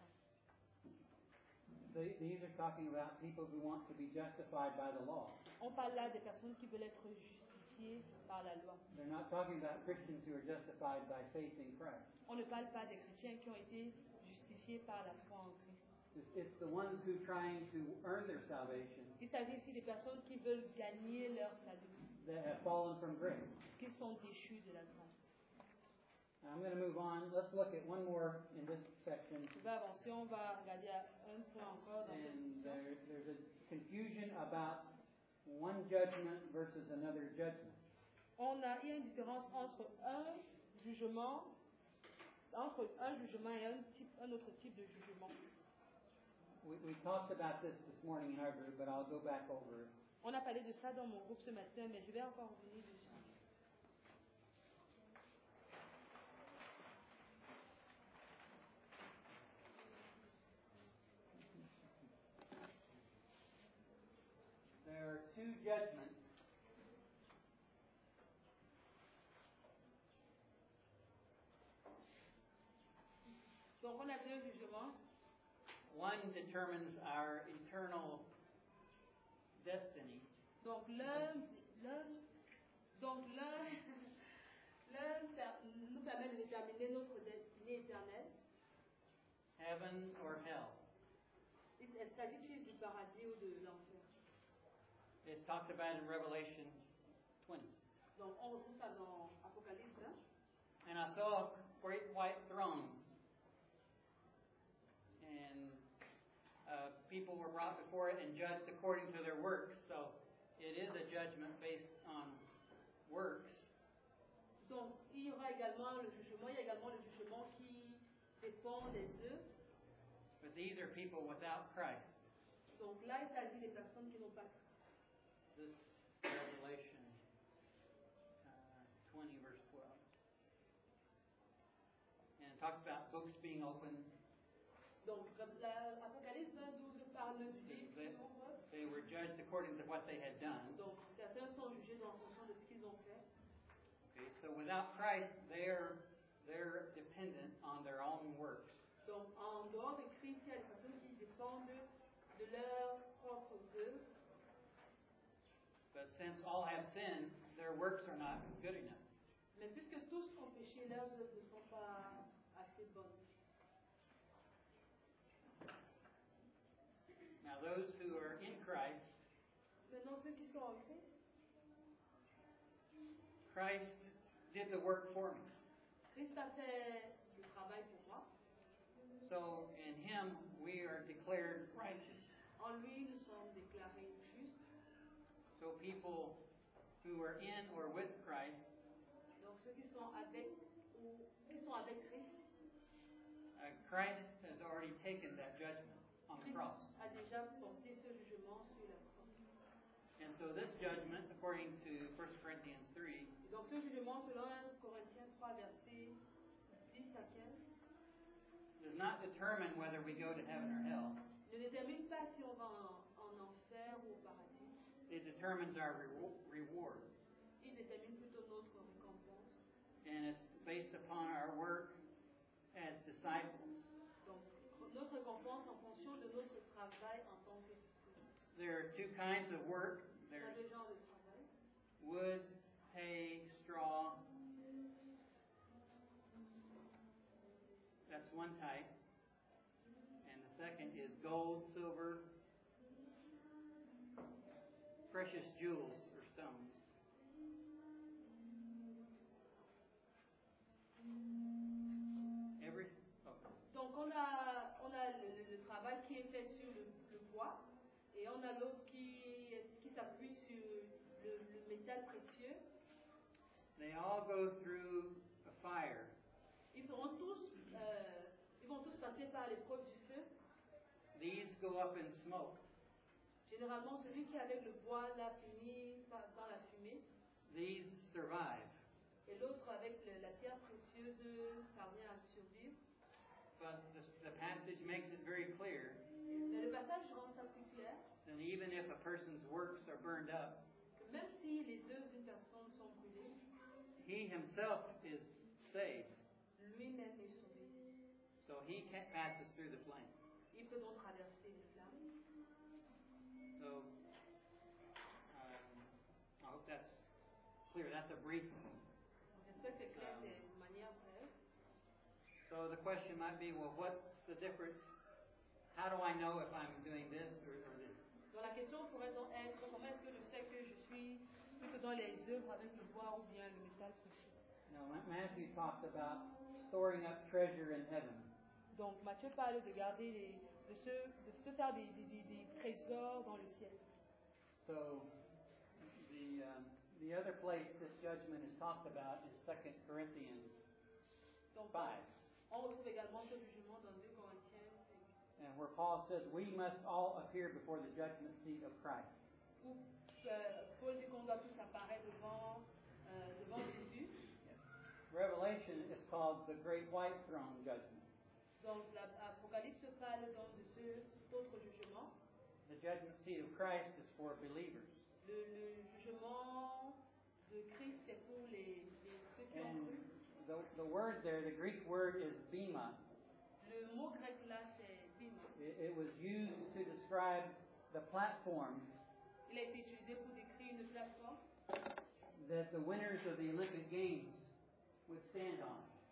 These are talking about people who want to be justified by the law. On parle là des personnes qui veulent être justifiées par la loi. They're not talking about Christians who are justified by faith in Christ. On ne parle pas des chrétiens qui ont été justifiés par la foi en Christ. It's the ones who trying to earn their salvation Il s'agit ici des personnes qui veulent gagner leur salut, that have fallen from grace. qui sont déchues de la grâce. I'm going to move on. Let's look at one more in this section. Je vais avancer, on va regarder un point encore dans cette And section. there's a confusion about one judgment versus another judgment. Il y a une différence entre un jugement et un autre type de jugement. We talked about this morning in our group, but I'll go back over it. On a parlé de ça dans mon groupe ce matin, mais je vais encore revenir dessus. There are two judgments. Donc on a deux jugements. One determines our eternal destiny, Donc l'un nous permet de déterminer notre destinée. ni éternelle. heaven or hell. Il s'agit du paradis ou de l'enfer. It's talked about in Revelation 20. Donc, on retrouve ça dans Apocalypse 20. And I saw a great white throne, and people were brought before it and judged according to their works. So it is a judgment based on works. Donc, il y aura également le jugement. Il y a également le jugement qui dépend des œuvres. But these are people without Christ. Donc là, il s'agit des personnes qui n'ont pas Christ. This Revelation 20 verse 12. And it talks about books being opened. Donc, l'Apocalypse 22 parle du livre qui s'ouvre. They were judged according to what they had done. Donc, certains sont jugés en fonction de ce qu'ils ont fait. Okay, so without Christ, they're dependent on their own works. Donc, en dehors de Christ, il y a des personnes qui dépendent de leurs propres œuvres. But since all have sinned, their works are not good enough. Mais puisque tous ont péché, leurs œuvres ne sont pas assez bonnes. Now those who are in Christ, Maintenant, ceux qui sont en Christ, Christ did the work for me. Christ a fait le travail pour moi. So in Him we are declared righteous. En lui, nous sommes déclarés justes. So people who are in or with Christ, Donc ceux qui sont avec Christ, Christ has already taken that judgment on the Christ cross. a déjà porté ce jugement sur la croix. And so this judgment, according to 1 Corinthians 3, Et donc ce jugement, selon 1 Corinthiens 3, verset 10 à 15, does not determine whether we go to heaven or hell. ne détermine pas si on va en enfer ou au paradis. It determines our reward. Il détermine plutôt notre récompense. And it's based upon our work as disciples. Donc notre récompense en fonction de notre travail en tant que disciples. There are two kinds of work. Il y a There's deux genres de travail. wood, hay, straw. That's one type. And the second is gold, silver, precious jewels or stones. Donc on a le travail qui est fait sur le bois et on a l'autre qui s'appuie sur le métal précieux. They all go through a fire. Ils vont tous passer par l'épreuve du feu. These go up in smoke. Généralement, celui qui est avec le bois là finit dans la fumée. These survive. Et l'autre avec la pierre précieuse parvient à survivre. But the passage makes it very clear Mais le passage rend ça plus clair that even if a person's works are burned up, que même si les œuvres d'une personne sont brûlées, he himself is saved. lui-même est sauvé. So he passes through the flames. Il peut donc traverser les flammes. So I hope that's clear. That's a brief. J'espère que c'est clair, c'est de manière brève. So the question might be, well, what's the difference? How do I know if I'm doing this or this? Donc la question pourrait donc être, comment est-ce que je sais que je suis plutôt dans les œuvres avec le bois ou bien le métal précieux? Now, Matthew talked about storing up treasure in heaven. Donc Matthieu parle de garder de se faire des trésors dans le ciel. So the other place this judgment is talked about is 2 Corinthians Donc 5. on retrouve également ce jugement dans 2 Corinthiens 5. And where Paul says we must all appear before the judgment seat of Christ. Où Paul dit qu'on doit tous apparaître devant Jésus. Revelation is called the Great White Throne Judgment. Donc l'Apocalypse parle donc de cet autre jugement. The judgment seat of Christ is for believers. Le jugement de Christ, c'est pour ceux qui ont And cru. the word there, the Greek word is bema. Le mot grec là, c'est bima. It was used to describe the platform Il a été utilisé pour décrire une plateforme that the winners of the Olympic Games would stand on.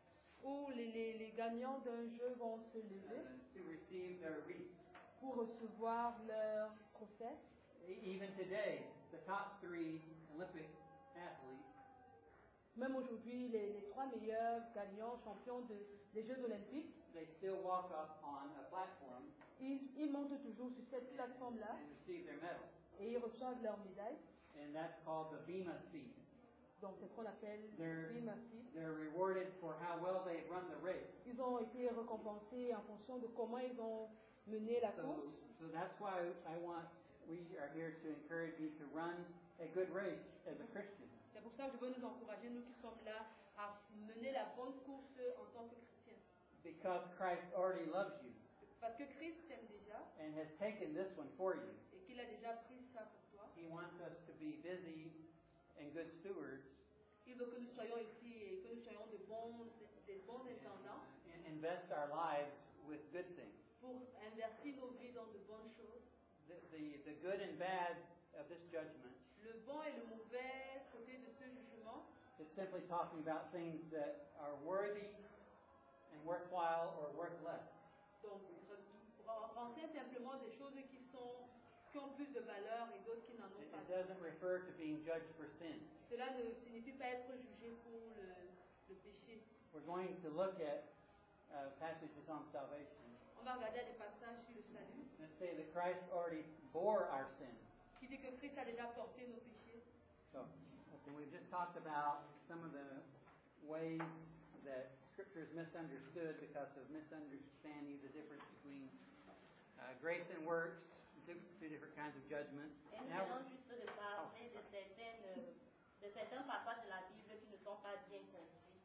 où les gagnants d'un jeu vont se lever to receive their wreath. pour recevoir leur trophée. Even today, the top 3 Olympic athletes, Même aujourd'hui, les 3 meilleurs gagnants, champions des Jeux olympiques, they still walk up on a platform ils montent toujours sur cette plateforme-là and receive their medal. et ils reçoivent leur médaille. And that's called the Bema seat. Donc c'est ce qu'on appelle They're- Bema Seat. They're rewarded for how well they've run the race. Ils ont été récompensés en fonction de comment ils ont mené la course. So that's why we are here to encourage you to run a good race as a Christian. C'est pour ça que je veux nous encourager, nous qui sommes là, à mener la bonne course en tant que chrétiens. Because Christ already loves you Parce que Christ t'aime déjà and has taken this one for you. et qu'il a déjà pris ça pour toi. He wants us to be busy and good stewards Il veut que nous soyons ici et que nous soyons des bons intendants and invest our lives with good things. pour investir nos vies dans de bonnes choses. The good and bad of this judgment Le bon et le mauvais côté de ce jugement, is simply talking about things that are worthy and worthwhile or worth less. donc renseigne simplement des choses qui ont plus de valeur et d'autres qui n'en ont It pas. doesn't refer to being judged for sin. Cela ne signifie pas être jugé pour le péché. We're going to look at passages on salvation On va regarder des passages sur le salut that say that Christ already bore our sin. qui dit que Christ a déjà porté nos péchés. So, we've just talked about some of the ways that Scripture is misunderstood because of misunderstanding the difference between grace and works, two different kinds of judgment. Et nous Now, venons juste de parler de certains passages de la Bible qui ne sont pas bien compris.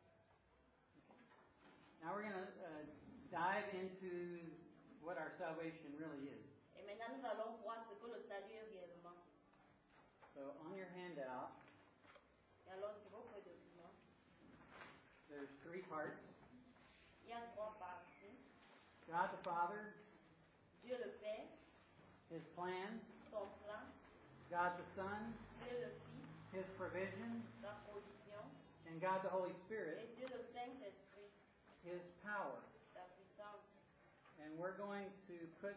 now we're going to dive into what our salvation really is. Et maintenant, nous allons voir ce que le salut est réellement. So, on your handout, Et alors, sur votre document, there's 3 parts. il y a 3 parties. God the Father, Dieu le Père, His plan, son plan, God the Son, Dieu le Fils, His provision, sa provision, and God the Holy Spirit, et Dieu le Saint-Esprit, His power. sa puissance. And we're going to put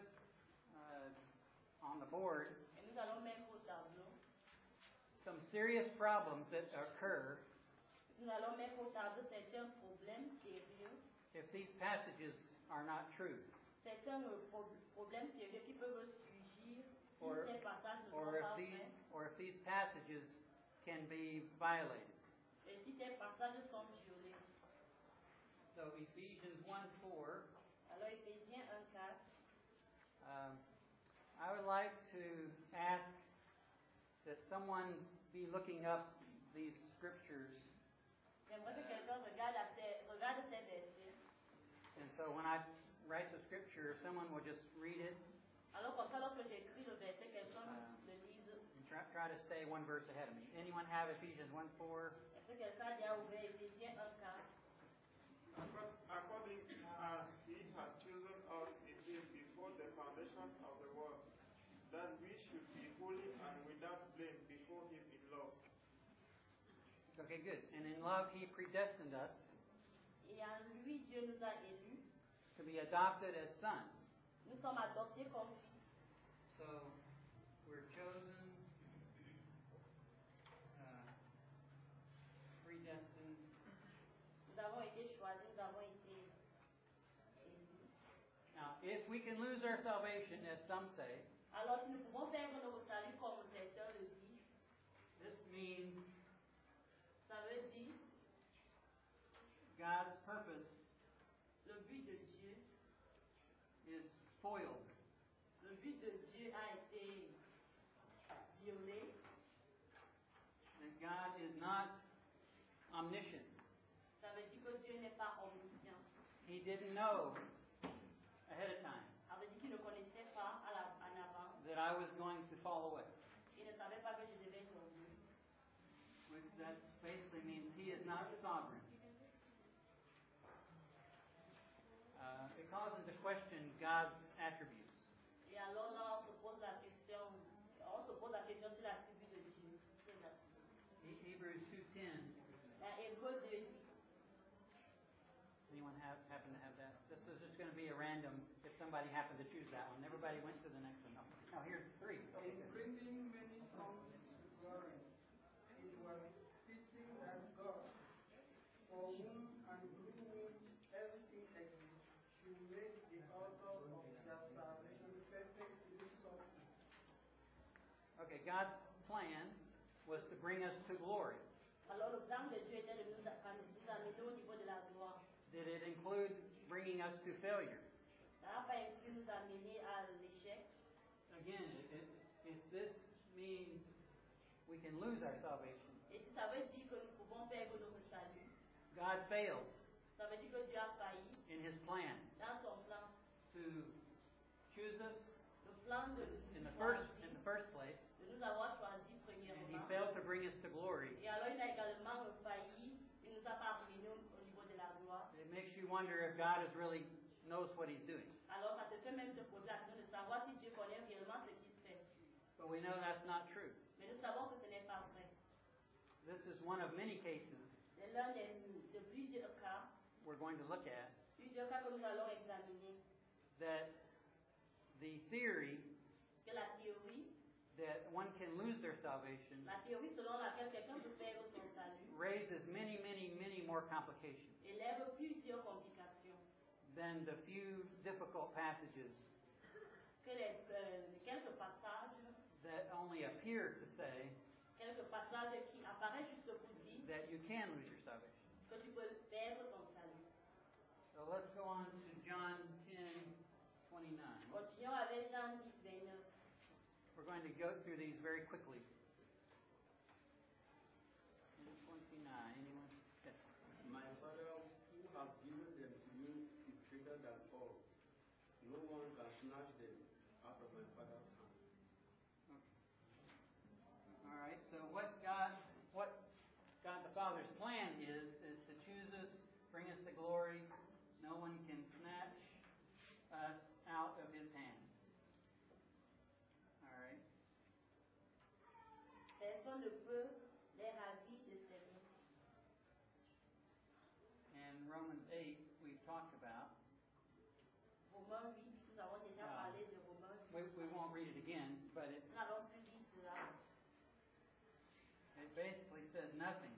on the board Et nous allons mettre au tableau, some serious problems that occur nous allons mettre au tableau certains problèmes sérieux, if these passages are not true, certains problèmes sérieux qui peuvent surgir Or- si ces passages ne or sont if pas these vrais, or if these passages can be violated. et si ces passages sont violés. So Ephesians 1:4. Alors, Éphésiens 1:4. I would like to ask that someone be looking up these scriptures. J'aimerais que quelqu'un regarde ces versets. And so when I write the scripture, someone will just read it Alors, comme ça, lorsque j'écris le verset, quelqu'un le lise. and try to stay one verse ahead of me. Anyone have Ephesians 1:4? Est-ce que quelqu'un a déjà ouvert Éphésiens 1:4? According as he has chosen us in him before the foundation of the world, that we should be holy and without blame before him in love. Okay, good. And in love, He predestined us Et en lui, Dieu nous a élus. to be adopted as sons. Nous sommes adoptés comme fils. So we're chosen, predestined. Nous avons été choisis, nous avons été élus. Now, if we can lose our salvation, as some say, Alors, si nous pouvons perdre notre salut comme certains le disent, this means ça veut dire God's purpose le but de Dieu. is foiled. Le but de Dieu a été violé. That God is not omniscient. Ça veut dire que Dieu n'est pas omniscient. He didn't know ahead of time Ça veut dire qu'il ne connaissait pas en avant. that I was going to fall away. Il ne savait pas que je devais tomber. Which that basically means He is not sovereign. It calls into question God's attributes. Et alors là, on se pose la question sur l'attribut de Dieu. Ses attributs. Hebrews 2:10. Dans Hébreux 2 dit, happen to have that? This is just going to be a random, if somebody happened to choose that one. Everybody went to the next one. Now here's 3. Okay, In good. bringing many sons to glory, it was fitting that God, for whom and through whom everything exists, should make the author of their salvation perfect through suffering. Okay, God's plan was to bring us to glory. Alors le plan de Dieu était de nous amener au niveau de la gloire. Did it include bringing us to failure? Ça n'a pas inclus nous amener à l'échec. Again, if this means we can lose our salvation, Et si ça veut dire que nous pouvons perdre notre salut, God failed ça veut dire que Dieu a failli in His plan dans son plan. to choose us Le plan de in nous the first choisir, place, de nous avoir choisi and He premièrement. failed to bring us to glory. Et alors il a également failli, il nous a pas amenés au niveau de la gloire. It makes you wonder if God is really knows what He's doing. Alors ça te fait même te poser la question de savoir si Dieu connaît réellement ce qu'il fait. But we know that's not true. Mais nous savons que ce n'est pas vrai. This is one of many cases C'est l'un de plusieurs cas, we're going to look at plusieurs cas que nous allons examiner. that the theory Que la théorie one can lose their salvation La théorie selon laquelle quelqu'un peut perdre son salut raises many, many, many more complications élève plusieurs complications than the few difficult passages que quelques passages that only appear to say qui apparaissent juste pour dire that you can lose your salvation. que tu peux perdre ton salut. So let's go on to John 10:29. Continuons avec Jean 10, 29. We're going to go through these very quickly. 10:29. Anyone? Yes. My Father who has given them to me is greater than all. No one can snatch them out of my Father's hand. All right. So what God the Father's plan is to choose us, bring us to glory. No one can snatch us out of His hand. All right. Personne ne peut les ravir de ses mains. And Romans 8 we've talked about. Romains 8, nous avons déjà parlé de Romains 8. We won't read it again, but it Nous n'allons plus lire cela. basically says nothing.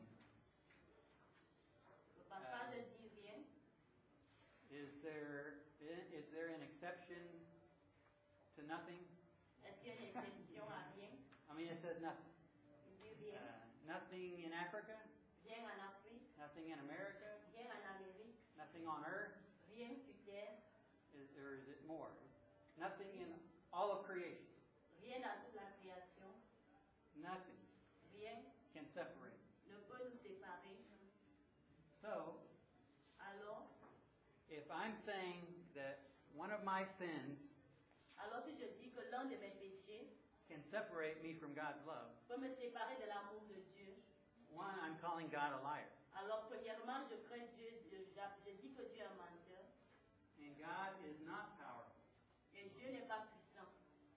Le passage ne dit rien. Is there an exception to nothing? Est-ce qu'il y a une exception à rien? I mean, it says nothing. Il dit rien. Nothing in Africa, Rien en Afrique, nothing in America, rien en Amérique, nothing on earth, rien sur terre, or is it more? Nothing in all of creation. rien dans toute la création, Nothing rien can separate. ne peut nous séparer. So, Alors, if I'm saying that one of my sins alors si je dis que l'un de mes péchés can separate me from God's love, peut me séparer de l'amour de Dieu, one, I'm calling God a liar. alors premièrement, je crains Dieu, je dis que Dieu est un menteur, And God is not powerful. et Dieu n'est pas puissant.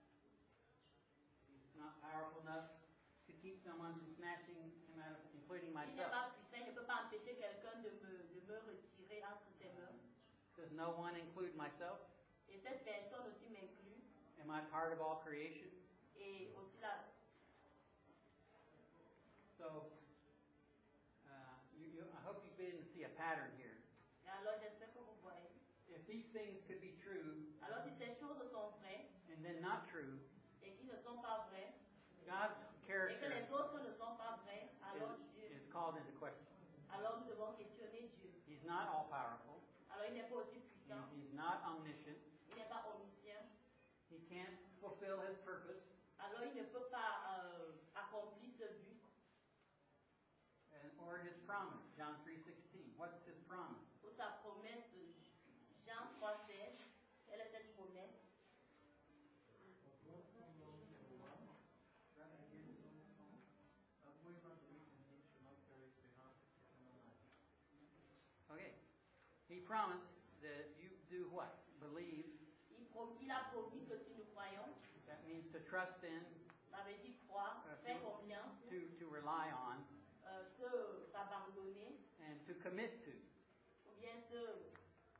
He's not powerful enough to keep someone from snatching him out of, including Il n'est myself. pas puissant, il ne peut pas empêcher quelqu'un de me retirer entre ses mains. Does no one include myself? Et cette personne aussi m'inclut, Am I part of all creation? et aussi la, So, I hope you begin to see a pattern here. et alors j'espère que vous voyez. If these things could be true Alors si ces choses sont vraies, and then not true, et qui ne sont pas vraies, God's et que character les autres ne sont pas vraies, alors is called into question. alors nous devons questionner Dieu. He's not all powerful. Alors il n'est pas aussi puissant, He's not omniscient. il n'est pas omniscient, He can't fulfill His purpose. alors il ne peut pas accomplir ce but. Or His promise, John 3:16. What's His promise? Ou sa promesse, Jean 3,16, quelle est cette promesse? Okay. He promised that if you do what? Believe. Il a promis que si nous croyons, That means to trust in, ça veut dire croire, faire confiance, to rely on, se s'abandonner, and to commit to. ou bien se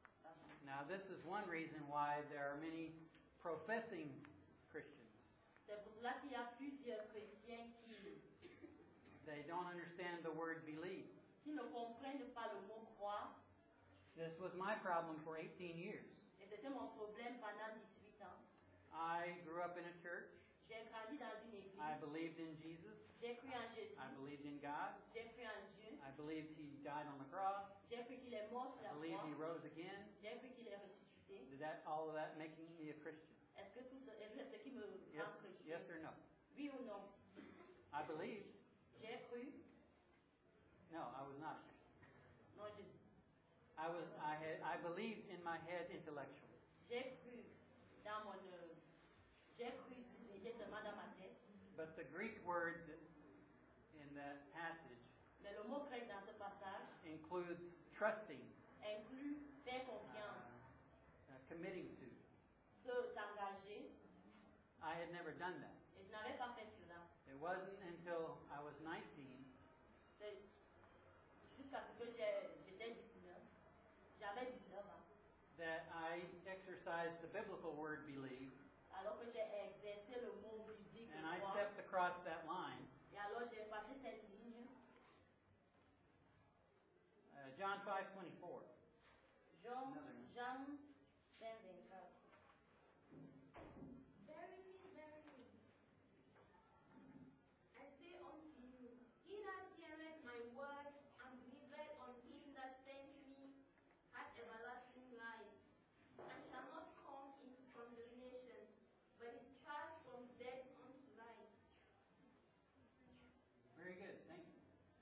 Now, this is one reason why there are many professing Christians. C'est pour cela qu'il y a plusieurs chrétiens They don't understand the word believe. qui ne comprennent pas le mot croire. This was my problem for 18 years. Et c'était mon problème pendant 18 ans. I grew up in a church. J'ai grandi dans une église. I believed in Jesus. J'ai cru en Jésus. I believed in God. J'ai cru en Dieu. I believed He died on the cross. J'ai cru qu'il est mort sur I la believed croix. He rose again. J'ai cru qu'il est ressuscité. Did that, all of that making me a Christian? Est-ce que ce qui me Yes, rend chrétien? yes or no? Oui ou non? I believed. J'ai cru. No, I was not a Christian. Non, I believed in my head intellectually. j'ai cru dans mon j'ai cru seulement dans ma tête. But the Greek word in that passage Mais le mot grec dans ce passage includes trusting, inclut faire confiance, committing to. s'engager. I had never done that. Et je n'avais pas fait cela. It wasn't until I was 19 C'est jusqu'à ce que j'étais 19. J'avais 19 ans. that I exercised the biblical word believe, Alors que j'ai exercé le mot biblique and I croire. stepped across that line. Et alors j'ai passé cette ligne. John 5:24. Jean Another one. 5:24. Verily, verily, I say unto you, he that heareth my word and believeth on him that sent me hath everlasting life, and shall not come into condemnation, but is passed from death unto life. Very good. Thank you.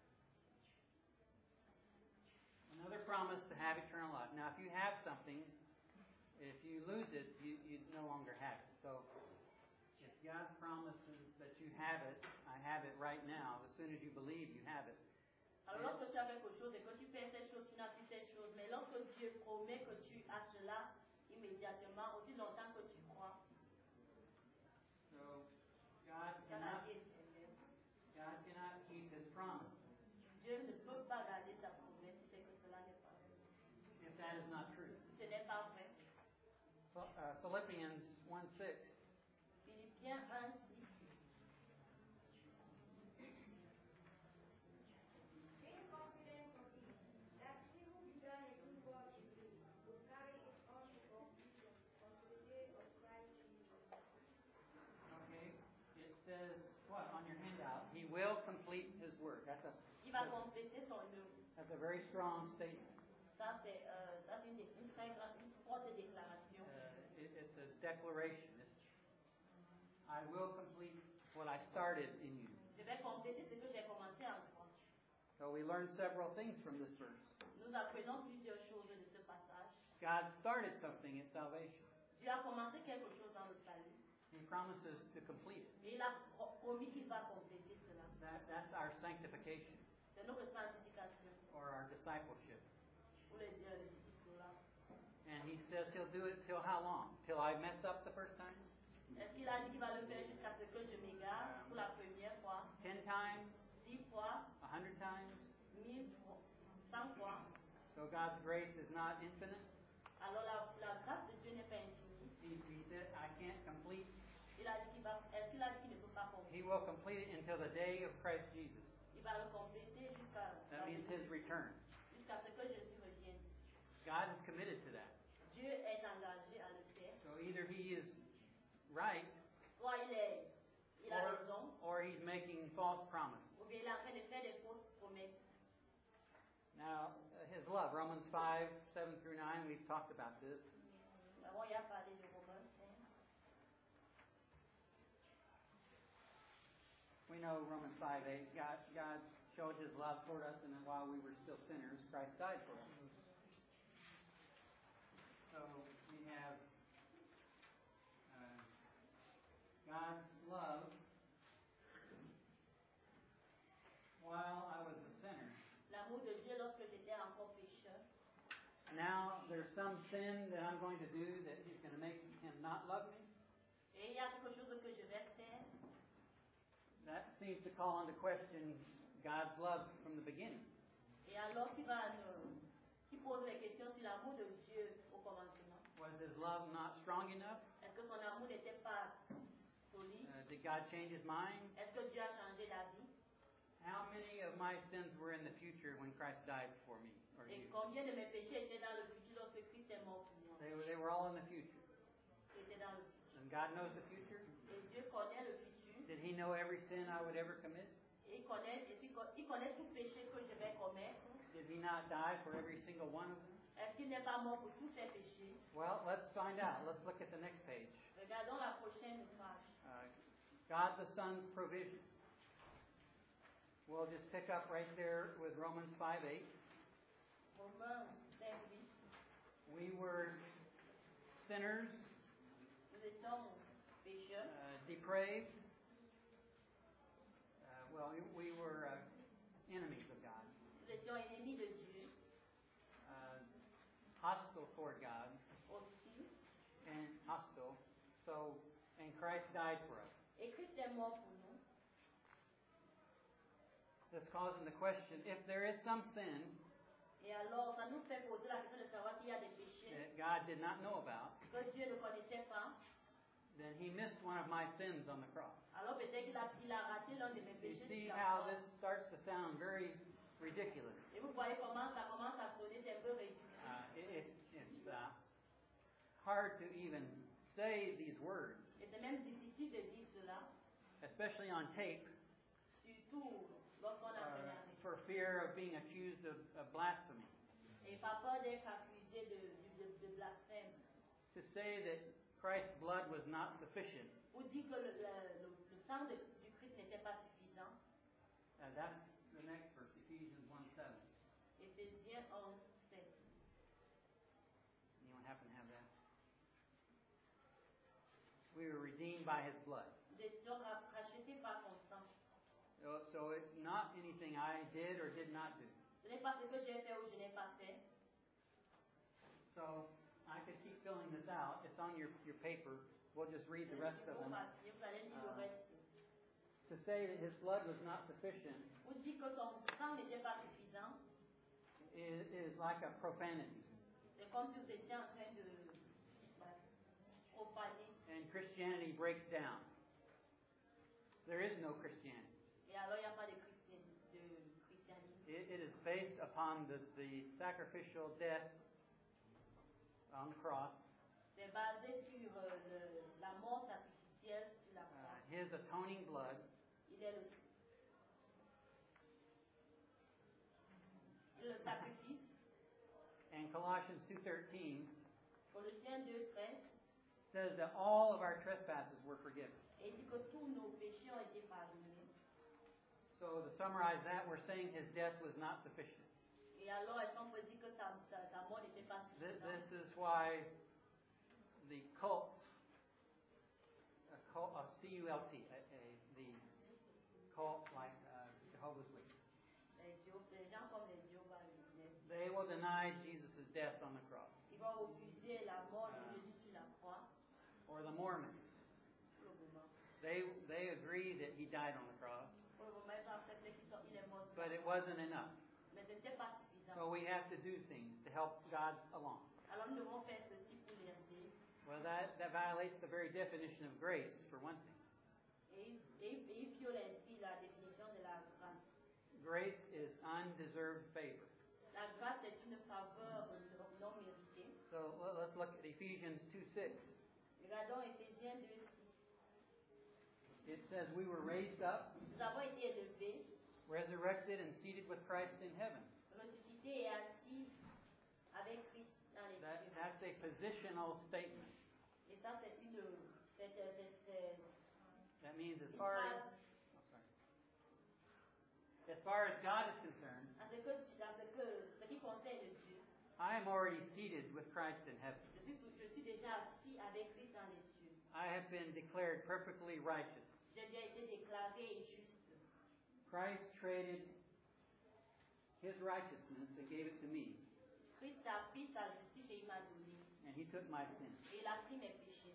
Another promise to have eternal life. Now, if you have something, if you lose it, you no longer have it. So, if God promises that you have it, I have it right now. As soon as you believe, you have it. Alors lorsque tu as quelque chose et que tu fais cette chose, tu n'as plus cette chose. Mais lorsque Dieu promet que tu as cela immédiatement, aussi longtemps que tu crois, So, God ça la cannot vie est éternelle. keep His promise Dieu ne peut pas garder sa promesse si c'est que cela n'est pas vrai. if that is not true. Si ce n'est pas vrai. Philippians 1:6. Philippiens 1:6. Being confident of this, that he who began a good work in you will carry it on to completion until the day of Christ Jesus. Okay. It says what on your handout? He will complete His work. Il va compléter son œuvre. That's a very strong statement. Ça, c'est une très grande, une forte déclaration. It's a declaration. I will complete what I started in you. Je vais compléter ce que j'ai commencé en toi. So we learn several things from this verse. Nous apprenons plusieurs choses de ce passage. God started something in salvation. Dieu a commencé quelque chose dans le salut. He promises to complete it. Et il a promis qu'il va compléter cela. That's our sanctification C'est notre sanctification or our discipleship. pour les disciples-là. And He says He'll do it till how long? Till I mess up the first time? Est-ce qu'il a dit qu'il va le faire jusqu'à ce que je m'égare pour la première fois, 10 times? 10 fois, 100 times? 1000 fois, 100 fois? So God's grace is not infinite. Alors la grâce de Dieu n'est pas infinie. He said, I can't complete. Il a dit qu'il va, est-ce qu'il a dit qu'il ne peut pas compléter? He will complete it until the day of Christ Jesus. Il va le compléter jusqu'à That means His return. jusqu'à ce que Jésus revienne. God is committed to that. Dieu est engagé à le faire. So either He is right Soit il a raison, or He's making false promises. ou bien il est en train de faire des fausses promesses. Now, His love, Romans 5:7-9, we've talked about this. Avant, il a parlé de Romains 5. We know Romans 5:8. God showed His love toward us, and then while we were still sinners, Christ died for us. So we have God's love while I was a sinner. L'amour de Dieu lorsque j'étais encore pécheur. Now there's some sin that I'm going to do that is going to make Him not love me. Et il y a quelque chose que je vais faire. That seems to call into question God's love from the beginning. Et alors qui pose les questions sur l'amour de Dieu au commencement. his love not strong enough? Est-ce que son amour n'était pas solide? Did God change his mind? Est-ce que Dieu a changé d'avis? How many of my sins were in the future when Christ died for me or Et you? combien de mes péchés étaient dans le futur lorsque Christ est mort pour moi? They were all in the future. C'était dans le futur. And God knows the future. Et Dieu connaît le futur. Did he know every sin I would ever commit? Et il connaît tout péché que je vais commettre. Did he not die for every single one of them? Est-ce qu'il n'est pas mort pour tous ces péchés? Well, let's find out. Let's look at the next page. Regardons la prochaine page. God the Son's provision. We'll just pick up right there with Romans 5:8. Romains 5:8. We were sinners, Nous étions pécheurs. depraved. We were enemies of God, Nous étions ennemis de Dieu. hostile toward God, Aussi. and hostile. And Christ died for us. Et Christ est mort pour nous. This causing the question: if there is some sin Et alors, ça nous fait poser la question de savoir s'il y a des péchés that God did not know about, que Dieu ne connaissait pas. then He missed one of my sins on the cross. Alors peut-être qu'il a raté l'un de mes You péchés. see sur la how croix. this starts to sound very ridiculous. Et vous voyez comment ça commence à sonner, c'est un peu ridicule. It's hard to even say these words, Et c'est même difficile de dire cela, especially on tape, surtout lorsqu'on a fait la for fear of being accused of blasphemy. Et pas peur d'être accusé de blasphème. To say that Christ's blood was not sufficient, Pour dire que le sang du Christ n'était pas suffisant. that's the next verse, Ephesians 1:7. Éphésiens 11:7. Anyone happen to have that? We were redeemed by His blood. Nous étions rachetés par son sang. So it's not anything I did or did not do. Ce n'est pas ce que j'ai fait ou je n'ai pas fait. So I could keep filling this out. It's on your paper. We'll just read the rest of them. Vous allez lire le reste. To say that His blood was not sufficient Pour dire que son sang n'était pas suffisant, is like a profanity. c'est comme si vous étiez en train de profaner. And Christianity breaks down. There is no Christianity. Et alors il n'y a pas de christianisme. It is based upon the sacrificial death on the cross, C'est basé sur la mort sacrificielle sur la croix. His atoning blood, Il est le sacrifice. and Colossians 2:13 Colossiens 2:13. says that all of our trespasses were forgiven. Et il dit que tous nos péchés ont été pardonnés. So to summarize that, we're saying His death was not sufficient. Et alors, est-ce qu'on peut dire que sa mort n'était pas suffisante? This is why the cults, CULT, the cult like Jehovah's Witnesses, Les gens comme les Jéhovah Witnesses, they will deny Jesus' death on the cross. ils vont refuser la mort de Jésus sur la croix. Or the Mormons, Pour le moment. they agree that He died on the cross, Pour le moment, ils ont accepté qu'il est mort sur but la it croix. wasn't enough. Mais ce n'était pas suffisant. So we have to do things to help God along. Alors nous devons faire ceci pour les aider. Well, that violates the very definition of grace, for one thing. Et il viole ainsi la définition de la grâce. Grace is undeserved favor. La grâce est une faveur non méritée. So let's look at Ephesians 2:6. Regardons Éphésiens 2:6. It says we were raised up, Nous avons été élevés, resurrected, and seated with Christ in heaven. ressuscités et assis avec Christ dans les cieux. That's a positional statement. Et ça, c'est That means as far as God is concerned, ce qui concerne Dieu, I am already seated with Christ in heaven. je suis déjà assis avec Christ dans les cieux. I have been declared perfectly righteous. J'ai déjà été déclaré juste. Christ traded His righteousness and gave it to me, Christ a pris sa justice et il m'a donné. and He took my sin. Et il a pris mes péchés.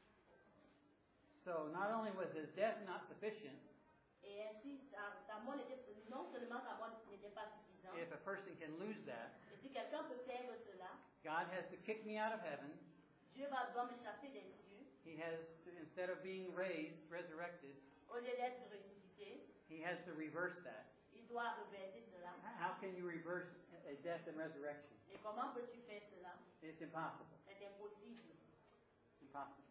So not only was His death not sufficient, Et ainsi, sa mort non seulement sa mort n'était pas suffisante. if a person can lose that, Et si quelqu'un peut perdre cela, God has to kick me out of heaven, Dieu doit me chasser des cieux. He has to, instead of being raised, resurrected, Au lieu d'être ressuscité, he has to reverse that. il doit reverser cela. How can you reverse a death and resurrection? Et comment peux-tu faire cela? It's impossible. C'est impossible. Impossible.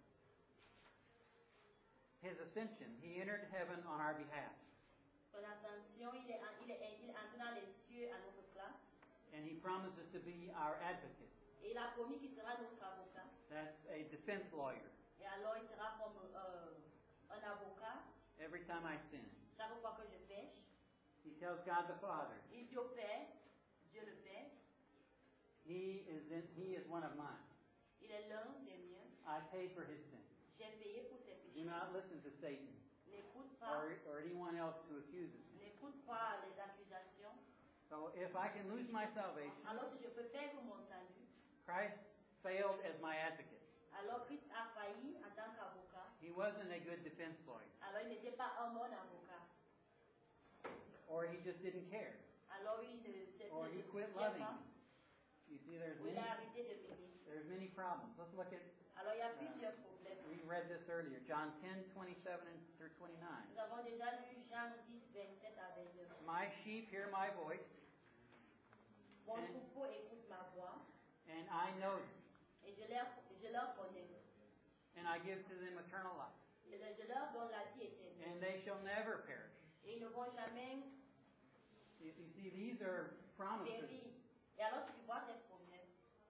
His ascension, he entered heaven on our behalf. Son ascension, il est entré dans les cieux à notre place. And he promises to be our advocate. Et il a promis qu'il sera notre avocat. That's a defense lawyer. Et alors il sera comme un avocat Every time I sin, chaque fois que je pêche. he tells God the Father, Il dit au Père, Dieu le Père, he is one of mine. il est l'un des miens. I paid for his sin. J'ai payé pour ses Do péchés. not listen to Satan N'écoute pas, or anyone else who accuses me. n'écoute pas les accusations. So if I can lose my salvation, Alors si je peux perdre mon salut, Christ failed as my advocate. alors Christ a failli en tant qu'avocat. He wasn't a good defense lawyer, Alors il n'était pas un bon avocat. or he just didn't care, Alors il ne or he quit soutient loving pas. me. You see, there's Ou il a arrêté de m'aimer. many problems. Let's look at. Alors il y a plusieurs problèmes. We read this earlier, John 10:27 through 29. Nous avons déjà lu Jean 10, 27 à 29. My sheep hear my voice, Mon And- troupeau écoute ma voix and I know them, et je leur connais. and I give to them eternal life, Je leur donne la vie éternelle. and they shall never perish. Et ils ne vont jamais You see, these are promises. périr. Et alors tu vois ces problèmes.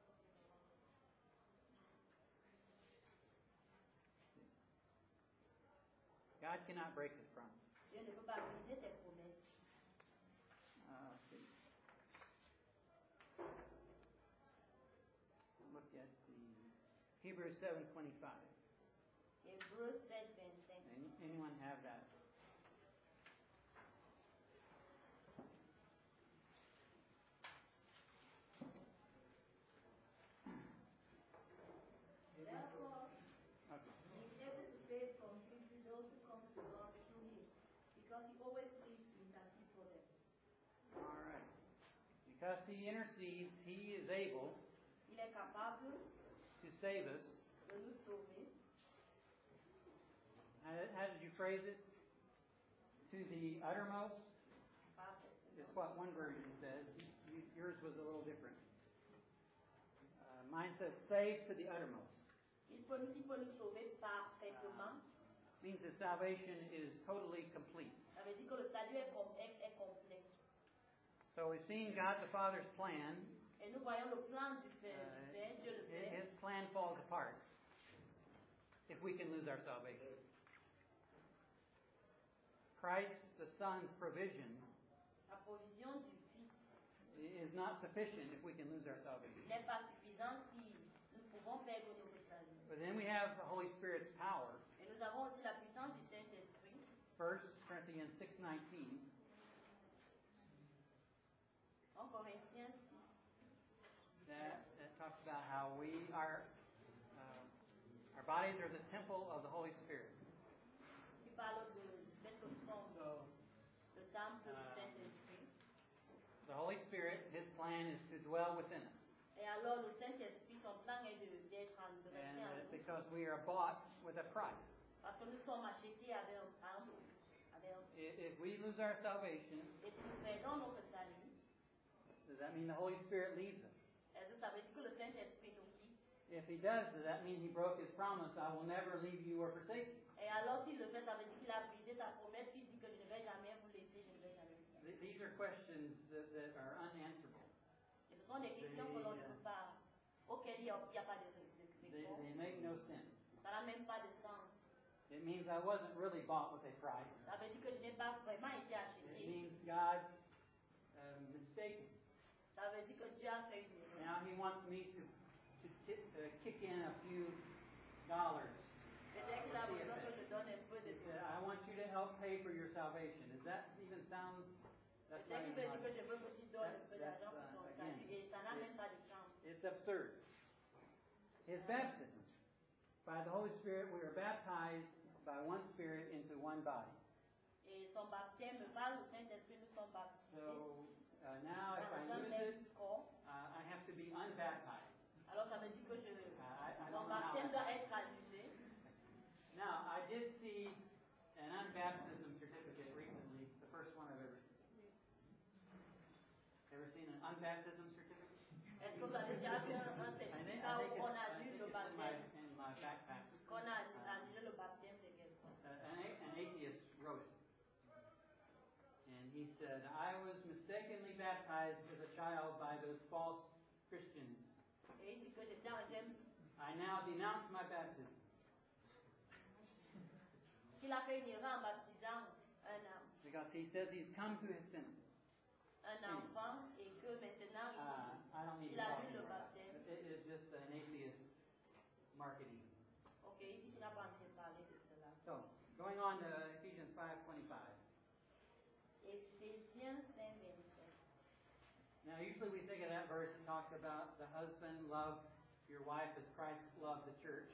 God cannot break his promise. Dieu ne peut pas briser ses promesses. Let's see. Look at the Hebrews 7:25. Hébreux 7, 25. Anyone have that? Therefore, Okay. he is able to save completely those who come to God through him, because he always lives to intercede for them. All right. Because he intercedes, he is able Il est capable to save us. de nous sauver. How did you phrase it? To the uttermost is what one version says. Yours was a little different. Mine says save to the uttermost. Il peut nous sauver parfaitement. Means that salvation is totally complete. Ça veut dire que le salut est complet. So we've seen God the Father's plan. Et nous voyons le plan du Père, Dieu le Père. His plan falls apart if we can lose our salvation. Christ the Son's provision La provision du Fils is not sufficient if we can lose our salvation. n'est pas suffisante si nous pouvons perdre notre salut. But then we have the Holy Spirit's power. Et nous avons aussi la puissance du Saint-Esprit. 1 Corinthians 6:19. En Corinthiens 6, That talks about how we are, our bodies are the temple of the Holy Spirit. qui parle de d'être sombre, le temple du Saint-Esprit. The Holy Spirit, His plan is to dwell within us. Et alors le Saint-Esprit, son plan est d'être de rester And en nous. because we are bought with a price. Parce que nous sommes achetés avec un If we lose our salvation, et si nous perdons notre salut, does that mean the Holy Spirit leaves us? est-ce que ça veut dire que le Saint-Esprit nous quitte? If He does that mean He broke His promise, I will never leave you or forsake you? Et alors s'il le fait, ça veut dire qu'il a brisé sa promesse, qu'il dit que je ne vais jamais vous laisser, je ne vais jamais vous laisser. These are questions that are unanswerable. Et ce sont des questions que l'on ne peut pas, auxquelles il n'y a pas de They réponse. make no sense. Ça n'a même pas de sens. It means I wasn't really bought with a price. Ça veut dire que je n'ai pas vraiment été It acheté. means God's mistaken. Ça veut dire que Dieu a fait une erreur. Now He wants me to kick in a few dollars. Peut-être qu'il a besoin que je donne un peu de He said, I want you to help pay for your salvation. Does that even sound? That's not Peut-être qu'il even veut dire que je veux que tu donnes un peu That's, d'argent pour ton again, salut. Et ça n'a même pas de sens. It's absurd. His baptism. By the Holy Spirit, we are baptized by one Spirit into one body. Et son baptême, par le Saint-Esprit, nous sommes baptisés. So now, if I Dans un lose même it, corps. I have to be unbaptized. Alors ça veut dire que je I ne don't know pas baptism certificate recently, the first one I've ever seen. Ever seen an unbaptism certificate? Est-ce que vous avez déjà vu un I think certificat où on I annule think le it's baptême? in my backpack. Qu'on a annulé le baptême de quelqu'un. An atheist wrote it. And he said, I was mistakenly baptized as a child by those false Christians. Et il dit que j'étais un jeune. I now denounce my baptism. Qu'il a fait une erreur en baptisant Because he says he's come to his senses. un enfant et que maintenant I don't need il to talk annule le more. baptême. It is just an atheist marketing. Ok, il dit qu'il n'a pas envie de parler de cela. So, going on to Ephesians 5:25. Éphésiens 5:25. Now, usually we think of that verse that talks about the husband love your wife as Christ loved the church.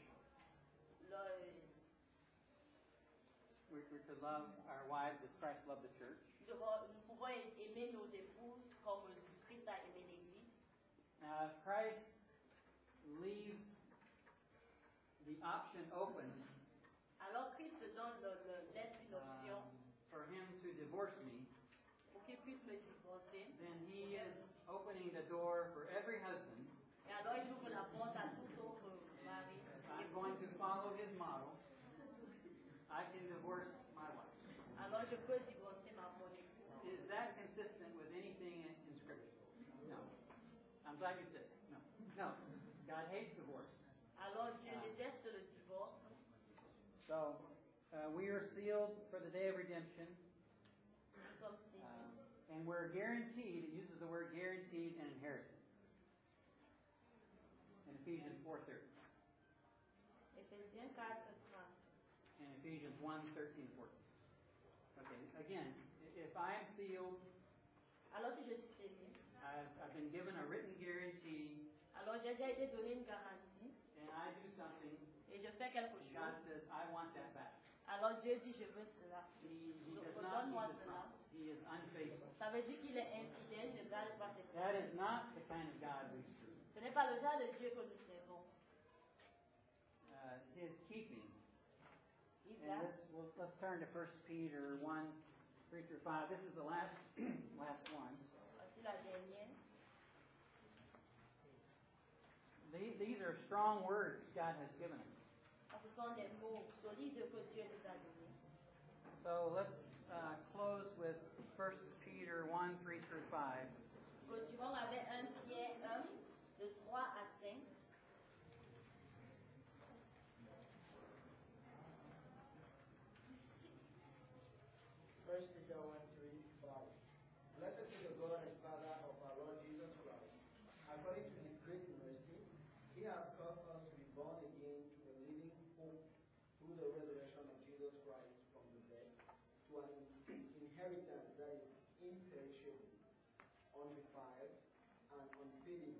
We're to love our wives as Christ loved the church. Nous pouvons aimer nos épouses comme Christ a aimé l'Église. Now, if Christ leaves the option open Alors Christ laisse une option for him to divorce me, pour qu'il puisse me divorcer. then he is opening the door for every husband. Et alors il ouvre la porte à tout autre mari. I'm going to follow his model. I can divorce my wife. Alors je peux divorcer ma épouse. Is that consistent with anything in Scripture? No. I'm glad you said it. No. No. God hates divorce. Alors Dieu déteste le divorce. So, we are sealed for the day of redemption. Nous sommes scellés. And we're guaranteed, it uses the word guaranteed, an inheritance. In Ephesians 4:30. Éphésiens 4:30. And Ephesians 1:13 and 14. Okay, again, if I'm sealed, Alors si je suis scellé, I've been given a written guarantee, alors j'ai déjà été donné une garantie and I do something, et je fais quelque and God chose. says, I want that back. Alors Dieu dit je veux cela. He does not Redonne-moi keep his cela. promise. He is unfaithful. Ça veut dire qu'il est infidèle, ne garde pas ses That promesses. is not the kind of God we serve. Ce n'est pas le genre de Dieu que nous servons. His keeping. Il And garde. let's turn to 1 Peter 1:3-5. This is the last one. Voici la dernière. These are strong words God has given us. Ce sont des mots solides que Dieu nous a donnés. So let's close with 1 Peter 1:3-5. Continuons avec 1 Pierre 1, de 3 à 5. First Peter 1:3-5. Blessed be the God and Father of our Lord Jesus Christ. According to his great mercy, he has caused us to be born again to a living hope through the resurrection of Jesus Christ from the dead, to an inheritance that is imperishable, undefiled, and unfading,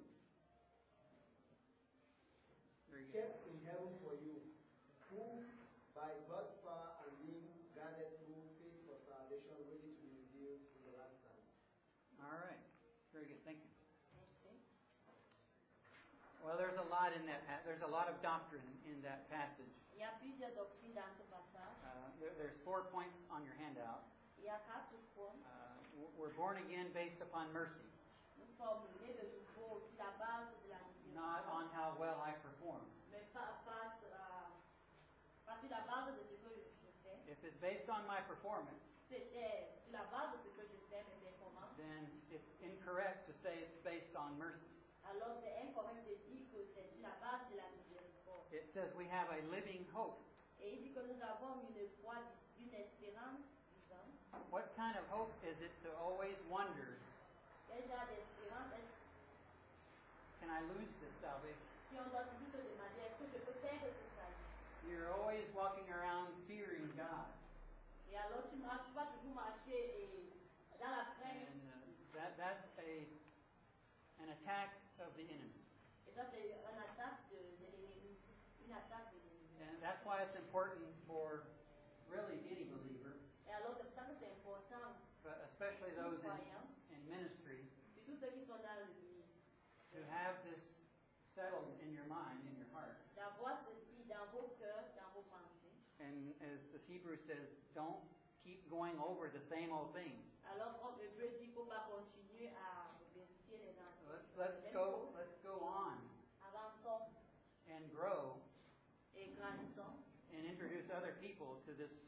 Very good. kept in heaven for you, who by God's power are being gathered through faith for salvation, ready to be revealed in the last time. All right. Very good. Thank you. Okay. Well, there's a lot in that. There's a lot of doctrine in that passage. Il y a plusieurs doctrines dans ce passage. There's 4 points on your handout. Il y a 4 points. We're born again based upon mercy, Nous sommes nés de nouveau sur la base de la not miséricorde, on how well I perform. mais pas sur la base de ce que je fais. If it's based on my performance, C'était sur la base de ce que je fais, mes performances. then it's incorrect to say it's based on mercy. Alors c'est incorrect de dire que c'est sur la base de la miséricorde. It says we have a living hope. Et il dit que nous avons une foi, une espérance vivante. What kind of hope is it to always wonder, Quel genre d'espérance est-ce can I lose this salvation? si on doit toujours se demander est-ce que je peux perdre ce salut? You're always walking around fearing God. Et alors tu vas toujours marcher dans la crainte. And that's an attack of the enemy. Et ça c'est une attaque de l'ennemi. Une attaque de l'ennemi. And that's why it's important for really any believer, Et alors c'est pour ça que c'est important, but especially those croyants, in ministry, surtout ceux qui sont dans le ministère, to have this settled in your mind, in your heart. d'avoir ceci dans vos cœurs, dans vos pensées. And as the Hebrew says, don't keep going over the same old things. Alors, comme Hébreu dit, il ne faut pas continuer à vérifier les anciens. Let's go on Avançons and grow et grandissons and introduce other people to this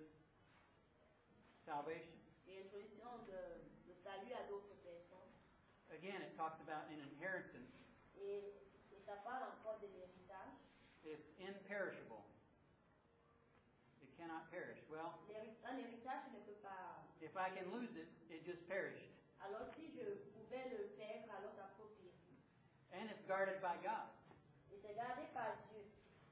salvation. et introduisons le salut à d'autres personnes. Again, it talks about an inheritance. Et ça parle encore de l'héritage. It's imperishable. It cannot perish. Well, Un héritage ne peut pas. if I can lose it, it just perished. Alors, si je pouvais le perdre, alors ça peut périr. And it's guarded by God. Et c'est gardé par Dieu.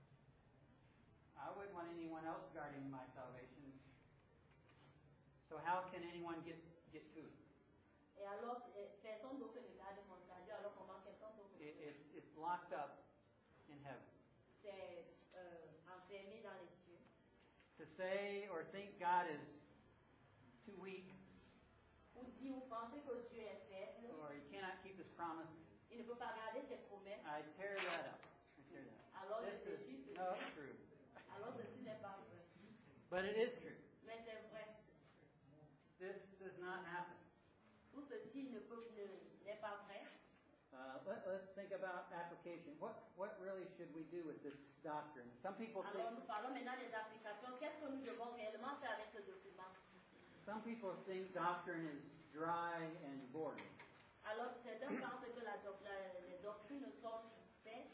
I wouldn't want anyone else guarding my salvation. So how can anyone get to it? Et alors, personne d'autre ne garde mon salut, alors comment quelqu'un d'autre It's locked up in heaven. c'est enfermé dans les cieux. To say or think God is too weak, Ou dire ou penser que Dieu est faible, or He cannot keep His promise, il ne peut pas garder ses promesses, I tear that up. alors This je is déchire not ceci. true. Alors ceci n'est pas vrai. But it is true. Mais c'est vrai. This does not happen. Tout ceci n'est pas vrai. Let's think about application. What really should we do with this doctrine? Some people Alors nous think parlons maintenant des applications. Qu'est-ce que nous devons réellement faire avec ce document? doctrine is dry and boring. Alors certains pensent que les doctrines sont sèches.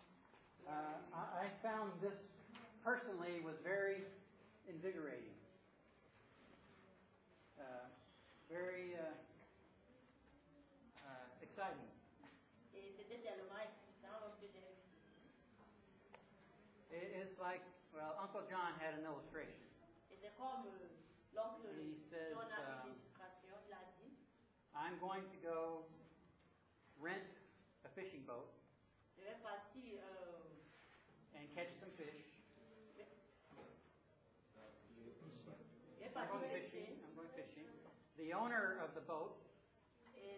I found this personally was very invigorating. Very exciting. Et c'était tellement excitant lorsque j'ai vu ceci. It's like, well, Uncle John had an illustration. Et c'est comme l'oncle He says, John a une illustration, il a dit, I'm going to go rent a fishing boat je vais partir and catch some fish. I'm going fishing. I'm going fishing. The owner of the boat Et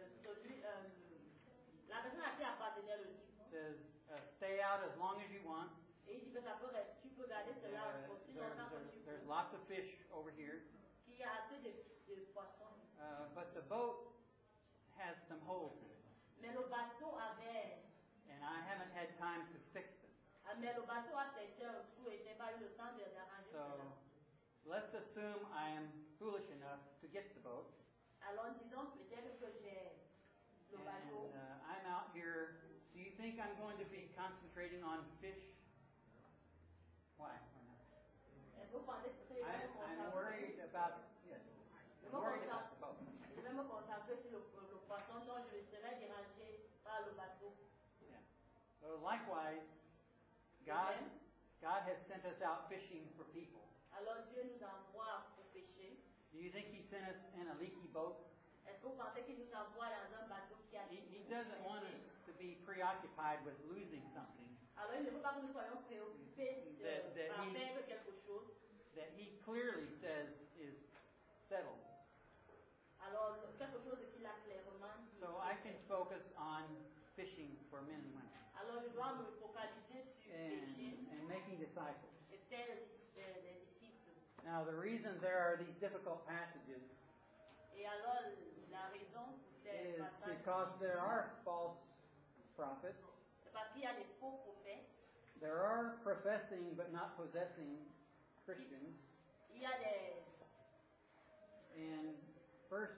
la personne à qui appartenait le livre, says, stay out as long as you want. et il dit que tu peux garder cela aussi longtemps que tu There's veux, lots of fish over here. qu'il y a assez de poissons. But the boat has some holes in it. Mais le bateau avait, And I haven't had time to fix them. mais le bateau a certains trous et je n'ai pas eu le temps d'arranger So cela. let's assume I am foolish enough to get the boat. Alors disons peut-être que j'ai le bateau. And I'm out here. Do you think I'm going to be concentrating on fish? Why? Et vous pensez que je vais me I'm concentrer, worried about, yes, I'm worried about the boat. je vais me concentrer sur le poisson, donc je serai dérangé par le bateau. Yeah. So likewise, God has sent us out fishing for people. Alors Dieu nous envoie pour pêcher. Do you think He sent us in a leaky boat? Est-ce que vous pensez qu'il nous envoie dans un bateau qui a He doesn't want us to be preoccupied with losing something Alors il ne veut pas que nous soyons préoccupés par perdre quelque chose. that He clearly says is settled. Alors quelque chose qu'il a clairement dit. So I can focus on fishing for men and women Alors je dois me focaliser sur pêcher and making disciples. et faire des disciples. Now the reason there are these difficult passages Et alors la raison pour ces is passages, because there are false prophets. c'est parce qu'il y a des faux prophètes. There are professing but not possessing Christians. Il y a des And first,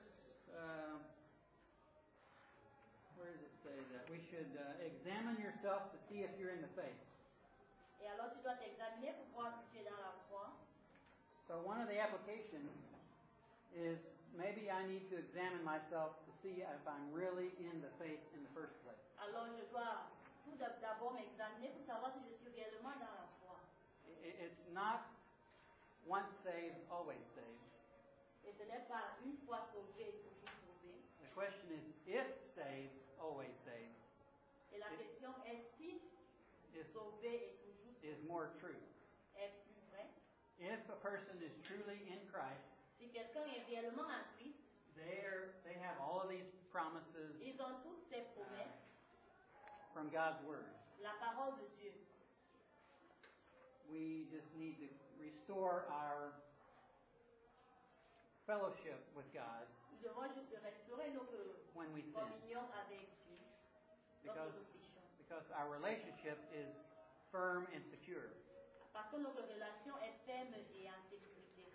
where does it say that? We should examine yourself to see if you're in the faith. et alors tu dois t'examiner pour voir si tu es dans la foi. So one of the applications is maybe I need to examine myself to see if I'm really in the faith in the first place. Alors je dois tout d'abord m'examiner pour savoir si je suis réellement dans la foi. It's not once saved, always saved. Et ce n'est pas une fois sauvé et toujours sauvé. The question is if saved, always saved, Et la question est si is, sauvé et toujours is sauvé more true. est plus vrai. If a person is truly in Christ, Si quelqu'un est réellement en Christ, they have all of these promises ils ont toutes ces promesses, from God's Word. la parole de Dieu. We just need to restore our fellowship with God Nous devons juste restaurer notre when we sin. communion avec Dieu Because, lorsque nous péchons. because our relationship is firm and secure. Parce que notre relation est ferme et en sécurité.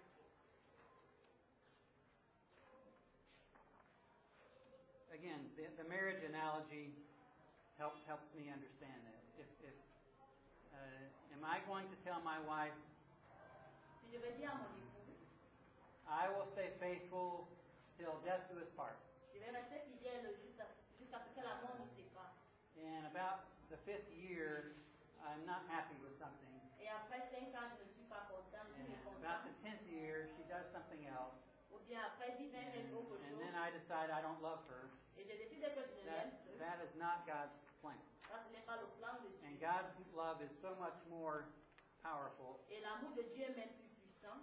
Again, the marriage analogy helps me understand that. Am I going to tell my wife, Si je vais dire à mon épouse, I will stay faithful till death do us part. je vais rester fidèle jusqu'à ce que la mort nous sépare. And about the 5th year, I'm not happy with something. Et après 5 ans, je ne suis pas content, je suis And about mécontent. the 10th year, she does something else. Ou bien après 10 ans, elle fait autre And chose. then I decide I don't love her. Et je décide que je ne l'aime plus. That is not God's plan. Ça, ce n'est pas le plan de And Dieu. God's love is so much more powerful. Et l'amour de Dieu est même plus puissant.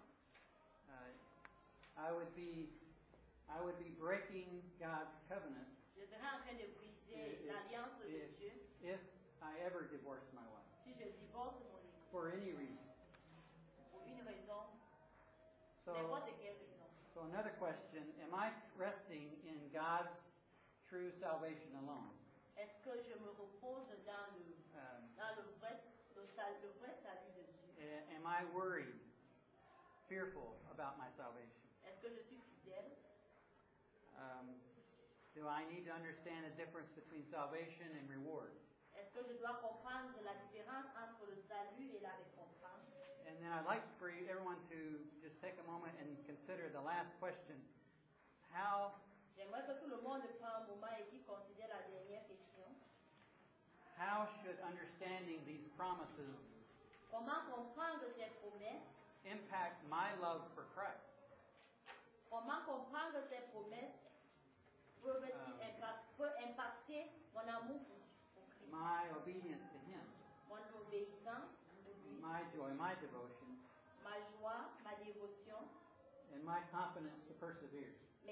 I would be breaking God's covenant Je serai en train de briser l'alliance de Dieu if I ever divorce my wife si je divorce mon époux. for any reason. Pour une raison, So, n'importe quelle raison. so another question: am I resting in God's true salvation alone? Est-ce que je me repose dans le vrai salut de Dieu? Am I worried, fearful about my salvation? Est-ce que je suis fidèle? Do I need to understand the difference between salvation and reward? Est-ce que je dois comprendre la différence entre le salut et la récompense? And then I'd like for everyone to just take a moment and consider the last question. J'aimerais que tout le monde prenne un moment et qu'il considère la dernière question. How should understanding these promises Comment comprendre ces promesses? impact my love for Christ? Comment comprendre ces promesses peut impacter mon amour pour Christ? My obedience to Him, Mon obéissance pour lui, my joy, my devotion, ma joie, ma dévotion, and my confidence to persevere.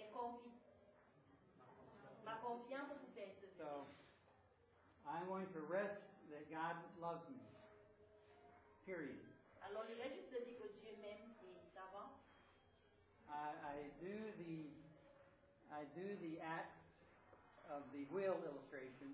ma confiance pour persévérer. So, I'm going to rest that God loves me. Period. Alors je vais juste dire que Dieu m'aime et ça va. I do the acts of the wheel illustration.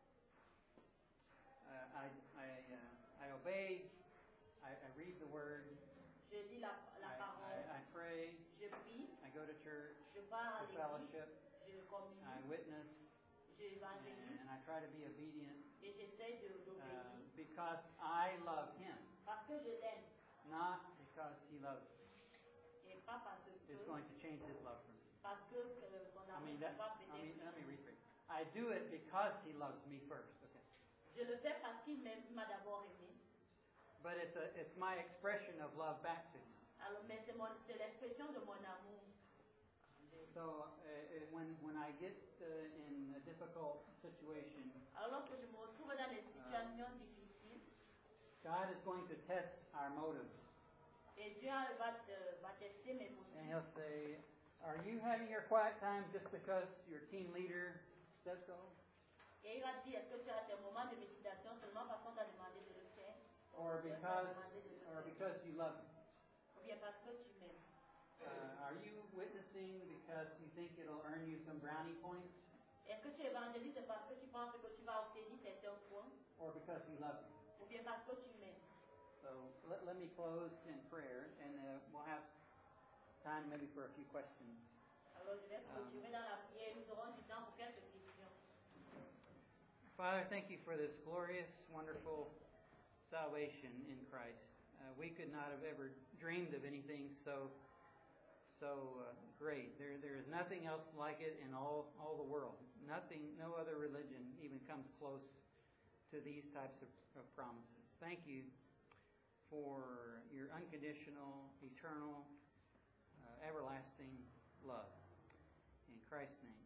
I obey. I read the word. Je lis la parole. I pray. Je prie. I go to church. Je pars à To l'église. fellowship. Je communie. I witness. Je évangélise. And I try to be obedient Et j'essaie d'obéir. because I love Him, Parce que je l'aime. not because He loves me. Et pas parce que. It's going to change His love for me. Parce que son amour ne va peut-être. Let me rephrase. I do it because He loves me first. Okay. Je le fais parce qu'il m'a d'abord aimé. But it's my expression of love back to Him. Alors, mais c'est l'expression de mon amour. So when I get in a difficult situation, Alors que je me retrouve dans des situations difficiles, God is going to test our motives. et Dieu va tester mes And possibilités. He'll say, are you having your quiet time just because your team leader said so? Et il va dire, est-ce que tu as tes moments de méditation seulement parce qu'on t'a demandé de le faire? Or because you love me? Ou bien parce que tu m'aimes? Are you witnessing because you think it'll earn you some brownie points? Est-ce que tu évangélises parce que tu penses que tu vas obtenir certains points? Or because you love me? Ou bien parce que tu m'aimes? So let me close in prayer, and we'll have time maybe for a few questions. Alors je vais clôturer dans la prière. Nous aurons du temps pour quelques questions. Father, thank you for this glorious, wonderful salvation in Christ. We could not have ever dreamed of anything so great. There is nothing else like it in all the world. No other religion even comes close to these types of promises. Thank you for your unconditional, eternal, everlasting love. In Christ's name.